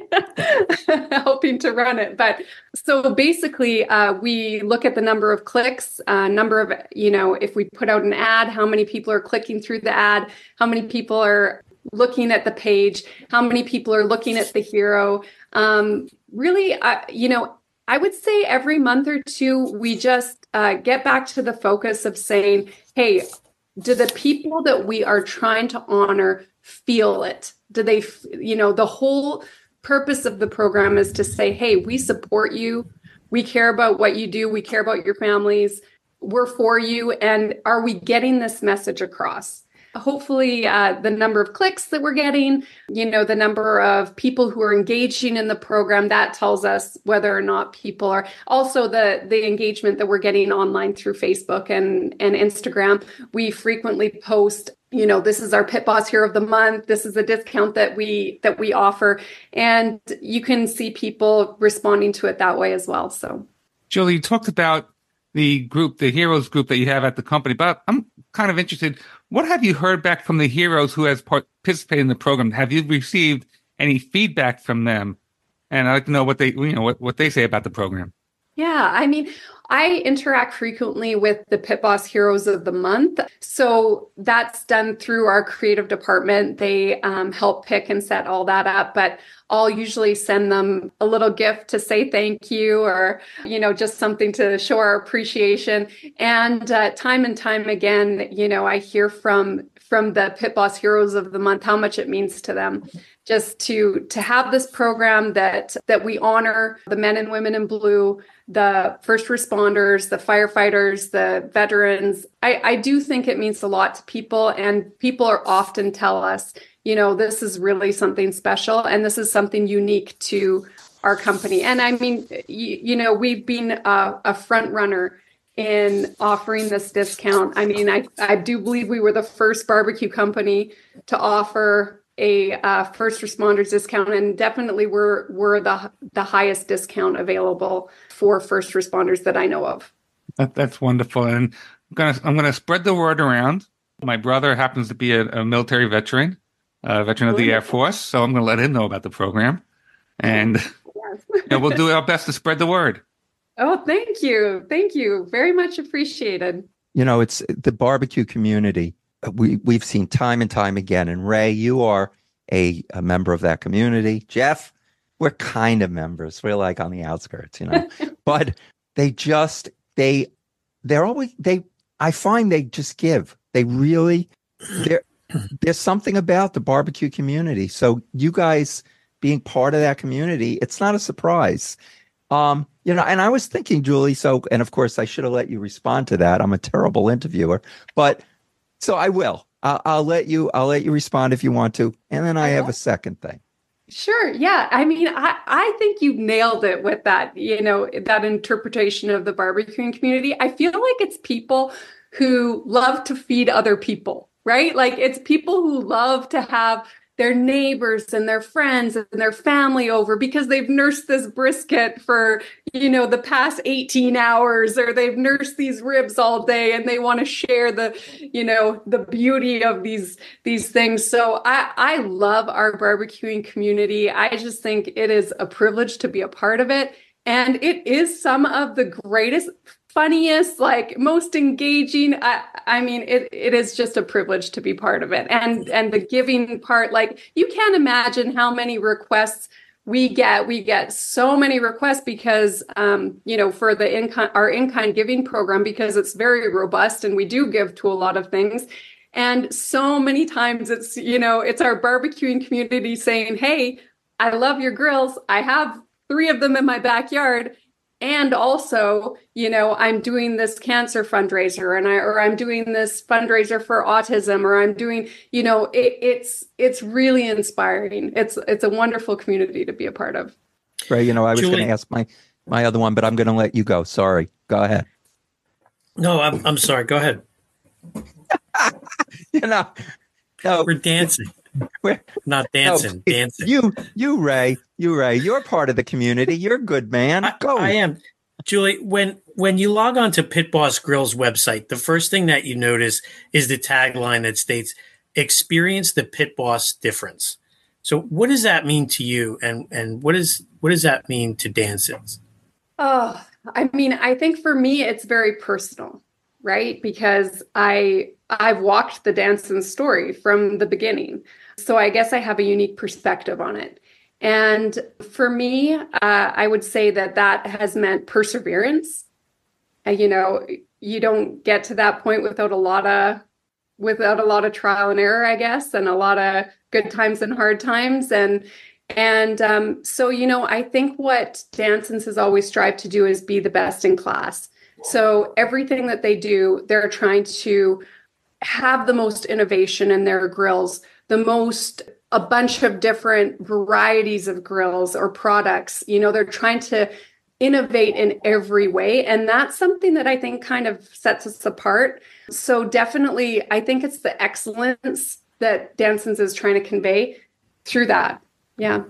helping to run it. But so basically, uh, we look at the number of clicks, uh, number of, you know, if we put out an ad, how many people are clicking through the ad, how many people are looking at the page, how many people are looking at the hero. Um, really, uh, you know, I would say every month or two, we just uh, get back to the focus of saying, hey, do the people that we are trying to honor feel it? Do they, you know, the whole purpose of the program is to say, hey, we support you. We care about what you do. We care about your families. We're for you. And are we getting this message across? Hopefully, uh, the number of clicks that we're getting, you know, the number of people who are engaging in the program, that tells us whether or not people are. Also, the the engagement that we're getting online through Facebook and, and Instagram. We frequently post, you know, this is our Pit Boss Hero of the Month. This is a discount that we that we offer. And you can see people responding to it that way as well. So, Julie, you talked about the group, the Heroes group that you have at the company, but I'm kind of interested. What have you heard back from the Heroes who has participated in the program? Have you received any feedback from them? And I'd like to know what they, you know, what, what they say about the program. yeah, I mean, I interact frequently with the Pit Boss Heroes of the Month. So that's done through our creative department. They um, help pick and set all that up, but I'll usually send them a little gift to say thank you, or, you know, just something to show our appreciation. And uh, time and time again, you know, I hear from from the Pit Boss Heroes of the Month how much it means to them just to to have this program that that we honor the men and women in blue, the first responders, the firefighters, the veterans. I, I do think it means a lot to people, and people are often tell us, you know, this is really something special and this is something unique to our company. And I mean, you, you know, we've been a, a front runner in offering this discount. I mean, I, I do believe we were the first barbecue company to offer a uh, first responders discount, and definitely we're, we're the, the highest discount available for first responders that I know of. That, that's wonderful. And I'm going to I'm gonna spread the word around. My brother happens to be a, a military veteran, a veteran of the Air Force, so I'm going to let him know about the program. And Yes. you know, we'll do our best to spread the word. Oh, thank you. Thank you. Very much appreciated. You know, it's the barbecue community. We, we've seen time and time again. And Ray, you are a, a member of that community. Jeff, we're kind of members. We're like on the outskirts, you know, but they just, they, they're always, they, I find they just give. They really, there, there's something about the barbecue community. So you guys being part of that community, it's not a surprise. Um, you know, and I was thinking, Julie, so, and of course I should have let you respond to that. I'm a terrible interviewer, but so I will, I'll, I'll let you, I'll let you respond if you want to. And then I have a second thing. Sure. Yeah. I mean, I, I think you nailed it with that, you know, that interpretation of the barbecuing community. I feel like it's people who love to feed other people, right? Like it's people who love to have their neighbors and their friends and their family over because they've nursed this brisket for, you know, the past eighteen hours, or they've nursed these ribs all day and they want to share the, you know, the beauty of these, these things. So I, I love our barbecuing community. I just think it is a privilege to be a part of it. And it is some of the greatest, funniest, like most engaging. I, I mean, it, it is just a privilege to be part of it. And, and the giving part, like you can't imagine how many requests we get. We get so many requests because, um, you know, for the in-kind, our in-kind giving program, because it's very robust and we do give to a lot of things. And so many times it's, you know, it's our barbecuing community saying, hey, I love your grills. I have three of them in my backyard. And also, you know, I'm doing this cancer fundraiser, and I, or I'm doing this fundraiser for autism, or I'm doing, you know, it, it's, it's really inspiring. It's, it's a wonderful community to be a part of. Ray, you know, I was Julie- going to ask my, my other one, but I'm going to let you go. Sorry. Go ahead. No, I'm, I'm sorry. Go ahead. You know, no, We're dancing. we're, Not dancing, no, dancing. You, you, Ray, you, Ray, you're part of the community. You're a good man. I, Go. I am. Julie, when when you log on to Pit Boss Grill's website, the first thing that you notice is the tagline that states, experience the Pit Boss difference. So what does that mean to you? And and what is what does that mean to Danson's? Oh, I mean, I think for me, it's very personal, right? Because I, I've walked the Danson's story from the beginning. So I guess I have a unique perspective on it. And for me, uh, I would say that that has meant perseverance. Uh, you know, you don't get to that point without a lot of, without a lot of trial and error, I guess, and a lot of good times and hard times. And, and um, so, you know, I think what Danson's has always strived to do is be the best in class. So everything that they do, they're trying to have the most innovation in their grills, the most, a bunch of different varieties of grills or products. You know, they're trying to innovate in every way. And that's something that I think kind of sets us apart. So definitely, I think it's the excellence that Danson's is trying to convey through that. Yeah.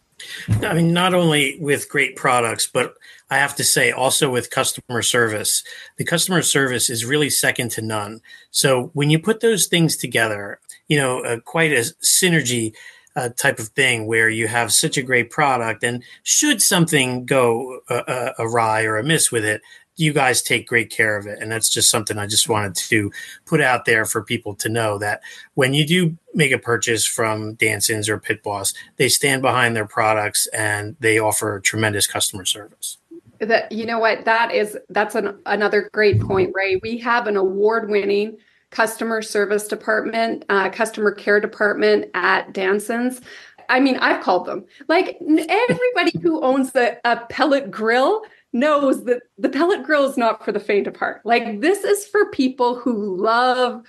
I mean, not only with great products, but I have to say also with customer service. The customer service is really second to none. So when you put those things together, you know, uh, quite a synergy uh, type of thing where you have such a great product, and should something go uh, uh, awry or amiss with it, you guys take great care of it. And that's just something I just wanted to put out there for people to know, that when you do make a purchase from Danson's or Pit Boss, they stand behind their products and they offer tremendous customer service. That, you know what, that is, that's an, another great point, Ray. We have an award-winning customer service department, uh, customer care department at Danson's. I mean, I've called them. Like everybody who owns a, a pellet grill knows that the pellet grill is not for the faint of heart. Like this is for people who love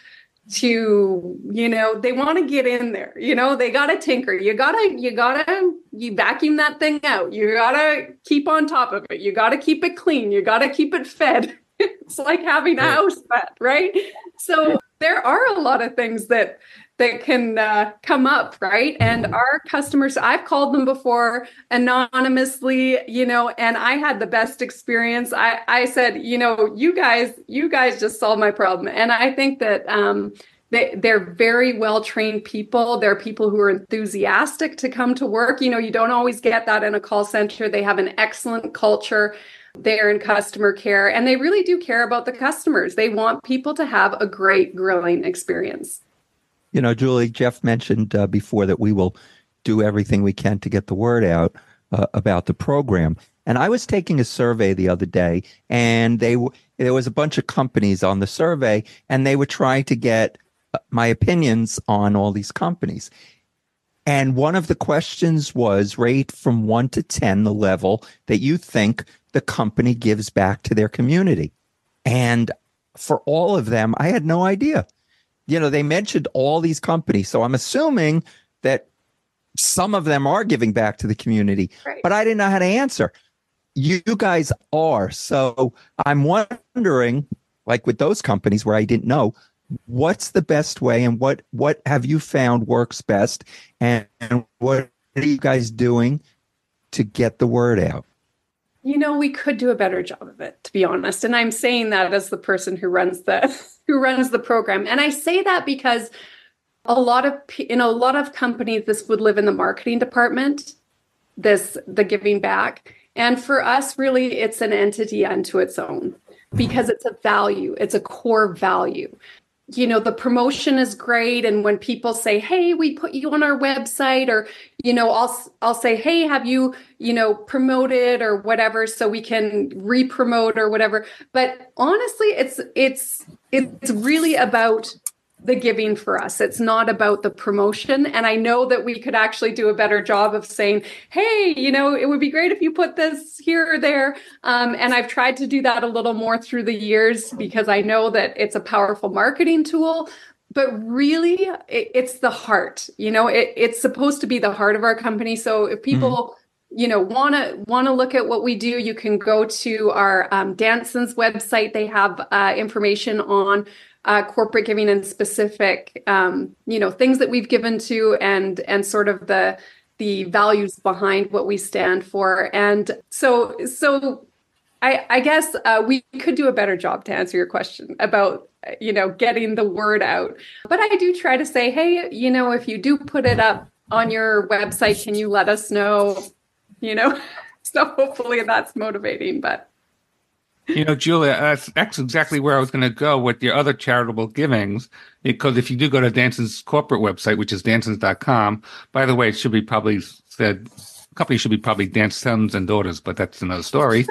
to, you know, they want to get in there, you know, they got to tinker. You gotta, you gotta, you vacuum that thing out. You gotta keep on top of it. You gotta keep it clean. You gotta keep it fed. It's like having a Right. house pet, right? So there are a lot of things that that can uh, come up, right? And our customers, I've called them before anonymously, you know, and I had the best experience. I, I said, you know, you guys, you guys just solved my problem. And I think that um, they, they're very well-trained people. They're people who are enthusiastic to come to work. You know, you don't always get that in a call center. They have an excellent culture. They're in customer care, and they really do care about the customers. They want people to have a great grilling experience. You know, Julie, Jeff mentioned uh, before that we will do everything we can to get the word out uh, about the program. And I was taking a survey the other day, and they w- there was a bunch of companies on the survey, and they were trying to get uh, my opinions on all these companies. And one of the questions was rate from one to ten the level that you think the company gives back to their community. And for all of them, I had no idea. You know, they mentioned all these companies. So I'm assuming that some of them are giving back to the community, Right. but I didn't know how to answer. You guys are. So I'm wondering, like with those companies where I didn't know, what's the best way and what, what have you found works best? And, and what are you guys doing to get the word out? You know, we could do a better job of it, to be honest. And I'm saying that as the person who runs the who runs the program. And I say that because a lot of in a lot of companies, this would live in the marketing department, this the giving back. And for us, really, it's an entity unto its own because it's a value. It's a core value. You know, the promotion is great. And when people say, hey, we put you on our website, or, you know, I'll, I'll say, hey, have you, you know, promoted or whatever, so we can re-promote or whatever. But honestly, it's, it's, it's really about the giving for us. It's not about the promotion. And I know that we could actually do a better job of saying, hey, you know, it would be great if you put this here or there. Um, and I've tried to do that a little more through the years because I know that it's a powerful marketing tool. But really, it, it's the heart. You know, it, it's supposed to be the heart of our company. So if people, mm-hmm. you know, want to want to look at what we do, you can go to our um, Danson's website. They have uh, information on Uh, corporate giving and specific, um, you know, things that we've given to, and and sort of the the values behind what we stand for. And so, so I, I guess uh, we could do a better job to answer your question about, you know, getting the word out. But I do try to say, hey, you know, if you do put it up on your website, can you let us know? You know, so hopefully that's motivating. But You know, Julia, that's, that's exactly where I was going to go with your other charitable givings, because if you do go to Danson's corporate website, which is dansons dot com, by the way, it should be probably said, the company should be probably Dance Sons and Daughters, but that's another story.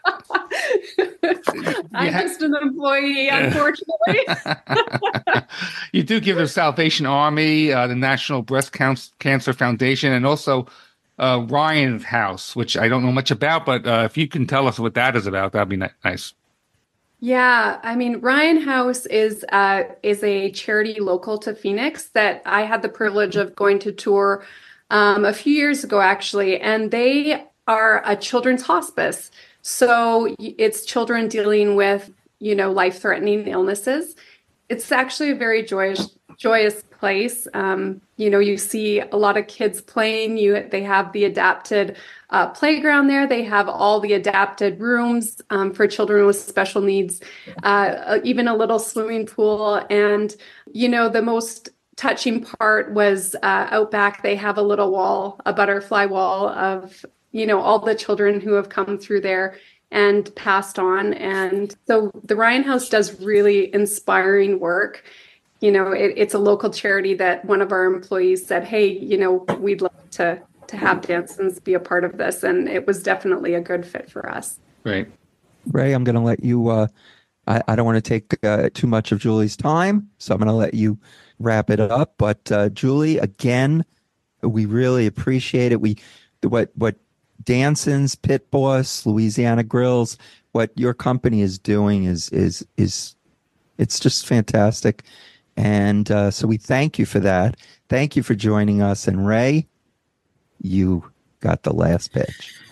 I'm Yeah. just an employee, unfortunately. You do give the Salvation Army, uh, the National Breast Counts- Cancer Foundation, and also uh, Ryan House, which I don't know much about, but uh, if you can tell us what that is about, that'd be ni- nice. Yeah, I mean, Ryan House is uh, is a charity local to Phoenix that I had the privilege of going to tour um, a few years ago, actually, and they are a children's hospice. So it's children dealing with, you know, life-threatening illnesses. It's actually a very joyous, joyous place. Um, you know, you see a lot of kids playing. You, they have the adapted uh, playground there. They have all the adapted rooms um, for children with special needs, uh, even a little swimming pool. And, you know, the most touching part was uh, out back. They have a little wall, a butterfly wall of, you know, all the children who have come through there and passed on. And so the Ryan House does really inspiring work. You know, it, it's a local charity that one of our employees said, hey, you know, we'd love to to have Danson's be a part of this. And it was definitely a good fit for us. Right. Ray, I'm going to let you, uh, I, I don't want to take uh, too much of Julie's time, so I'm going to let you wrap it up. But uh, Julie, again, we really appreciate it. We, what, what Danson's, Pit Boss, Louisiana Grills, what your company is doing is, is, is, it's just fantastic. And uh, so we thank you for that. Thank you for joining us. And Ray, you got the last pitch.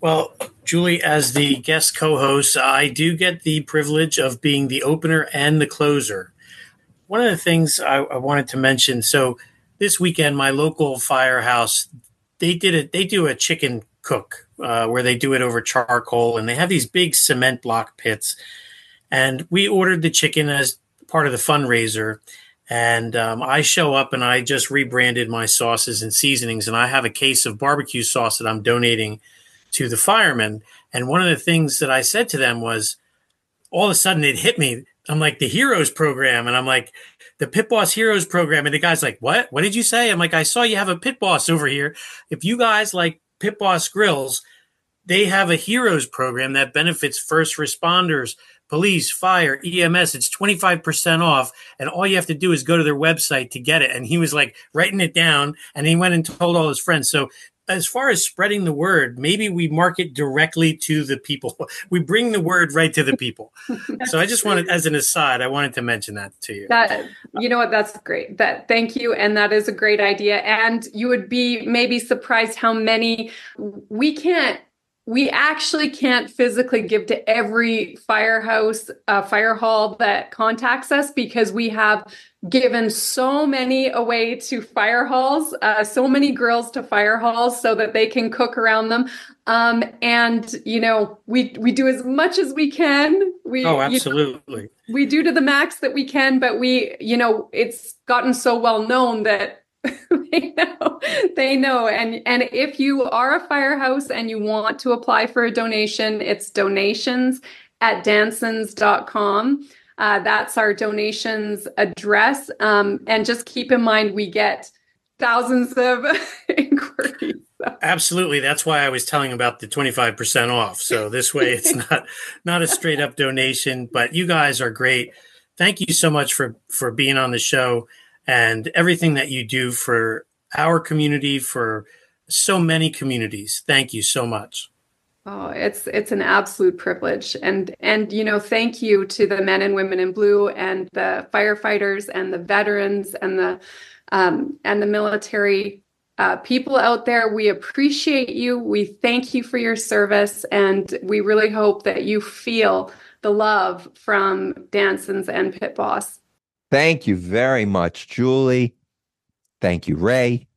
Well, Julie, as the guest co-host, I do get the privilege of being the opener and the closer. One of the things I, I wanted to mention, so this weekend, my local firehouse, they did it. They do a chicken cook uh, where they do it over charcoal, and they have these big cement block pits. And we ordered the chicken as part of the fundraiser. And um, I show up and I just rebranded my sauces and seasonings, and I have a case of barbecue sauce that I'm donating to the firemen. And one of the things that I said to them was, all of a sudden it hit me. I'm like, the Heroes program. And I'm like, the Pit Boss Heroes program. And the guy's like, what? What did you say? I'm like, I saw you have a Pit Boss over here. If you guys like Pit Boss Grills, they have a Heroes program that benefits first responders, police, fire, E M S. It's twenty-five percent off. And all you have to do is go to their website to get it. And he was like writing it down, and he went and told all his friends. So as far as spreading the word, maybe we market directly to the people. We bring the word right to the people. So I just wanted, as an aside, I wanted to mention that to you. That, you know what, that's great. That, thank you. And that is a great idea. And you would be maybe surprised how many we can't, we actually can't physically give to every firehouse, uh, fire hall that contacts us, because we have given so many away to fire halls, uh, so many grills to fire halls so that they can cook around them. Um, and, you know, we, we do as much as we can. We, oh, absolutely. You know, we do to the max that we can, but we, you know, it's gotten so well known that they know, they know. And, and if you are a firehouse and you want to apply for a donation, it's donations at dansons dot com. Uh, that's our donations address. Um, and just keep in mind, we get thousands of inquiries. So. Absolutely. That's why I was telling about the twenty-five percent off. So this way it's not, not a straight up donation, but you guys are great. Thank you so much for, for being on the show and everything that you do for our community, for so many communities. Thank you so much. Oh, it's it's an absolute privilege. And, and you know, thank you to the men and women in blue and the firefighters and the veterans and the um, and the military uh, people out there. We appreciate you. We thank you for your service. And we really hope that you feel the love from Dansons and Pit Boss. Thank you very much, Julie. Thank you, Ray.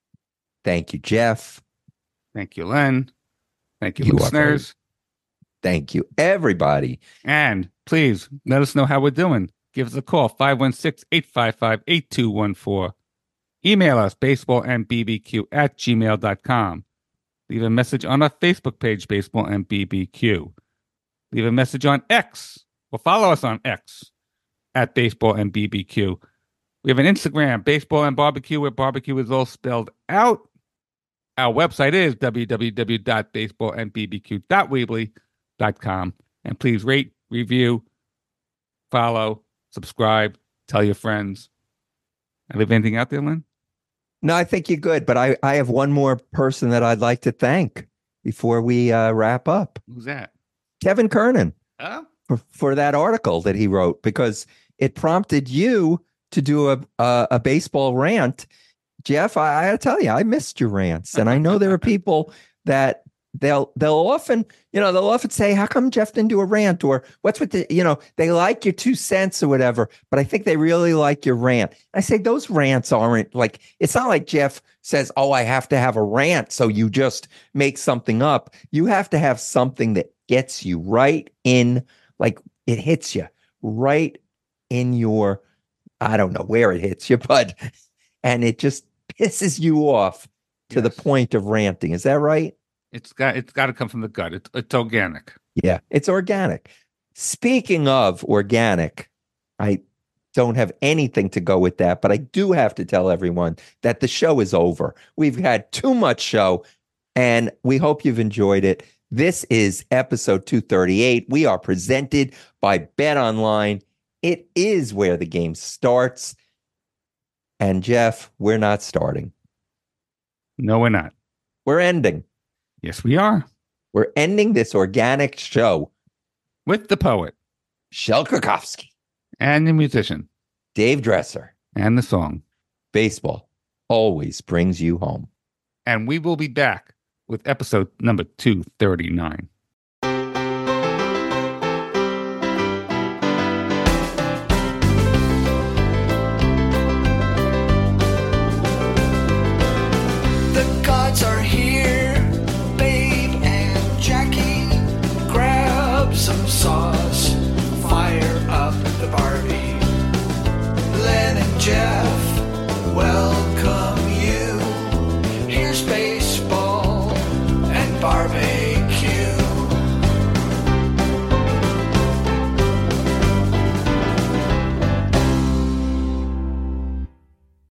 Thank you, Jeff. Thank you, Len. Thank you, You are listeners. Thank you, everybody. And please let us know how we're doing. Give us a call, five one six, eight five five, eight two one four. Email us, baseballandbbq at gmail dot com. Leave a message on our Facebook page, Baseball and B B Q. Leave a message on X, or follow us on X, at Baseball and B B Q. We have an Instagram, Baseball and Barbecue, where barbecue is all spelled out. Our website is w w w dot baseball and b b q dot weebly dot com. And please rate, review, follow, subscribe, tell your friends. I leave anything out there, Lynn? No, I think you're good, but I, I have one more person that I'd like to thank before we uh, wrap up. Who's that? Kevin Kernan. Oh? For, for that article that he wrote, because it prompted you to do a a, a baseball rant. Jeff, I, I gotta tell you, I missed your rants, and I know there are people that they'll they'll often, you know, they'll often say, "How come Jeff didn't do a rant?" Or "What's with the," you know, they like your two cents or whatever, but I think they really like your rant. I say those rants aren't like, it's not like Jeff says, "Oh, I have to have a rant," so you just make something up. You have to have something that gets you right in. Like it hits you right in your, I don't know where it hits you, but, and it just pisses you off to yes. the point of ranting. Is that right? It's got, it's got to come from the gut. It's, it's organic. Yeah, it's organic. Speaking of organic, I don't have anything to go with that, but I do have to tell everyone that the show is over. We've had too much show, and we hope you've enjoyed it. This is episode two thirty-eight. We are presented by Bet Online. It is where the game starts. And Jeff, we're not starting. No, we're not. We're ending. Yes, we are. We're ending this organic show with the poet, Shel Krakowski, and the musician, Dave Dresser, and the song, Baseball Always Brings You Home. And we will be back with episode number two thirty-nine.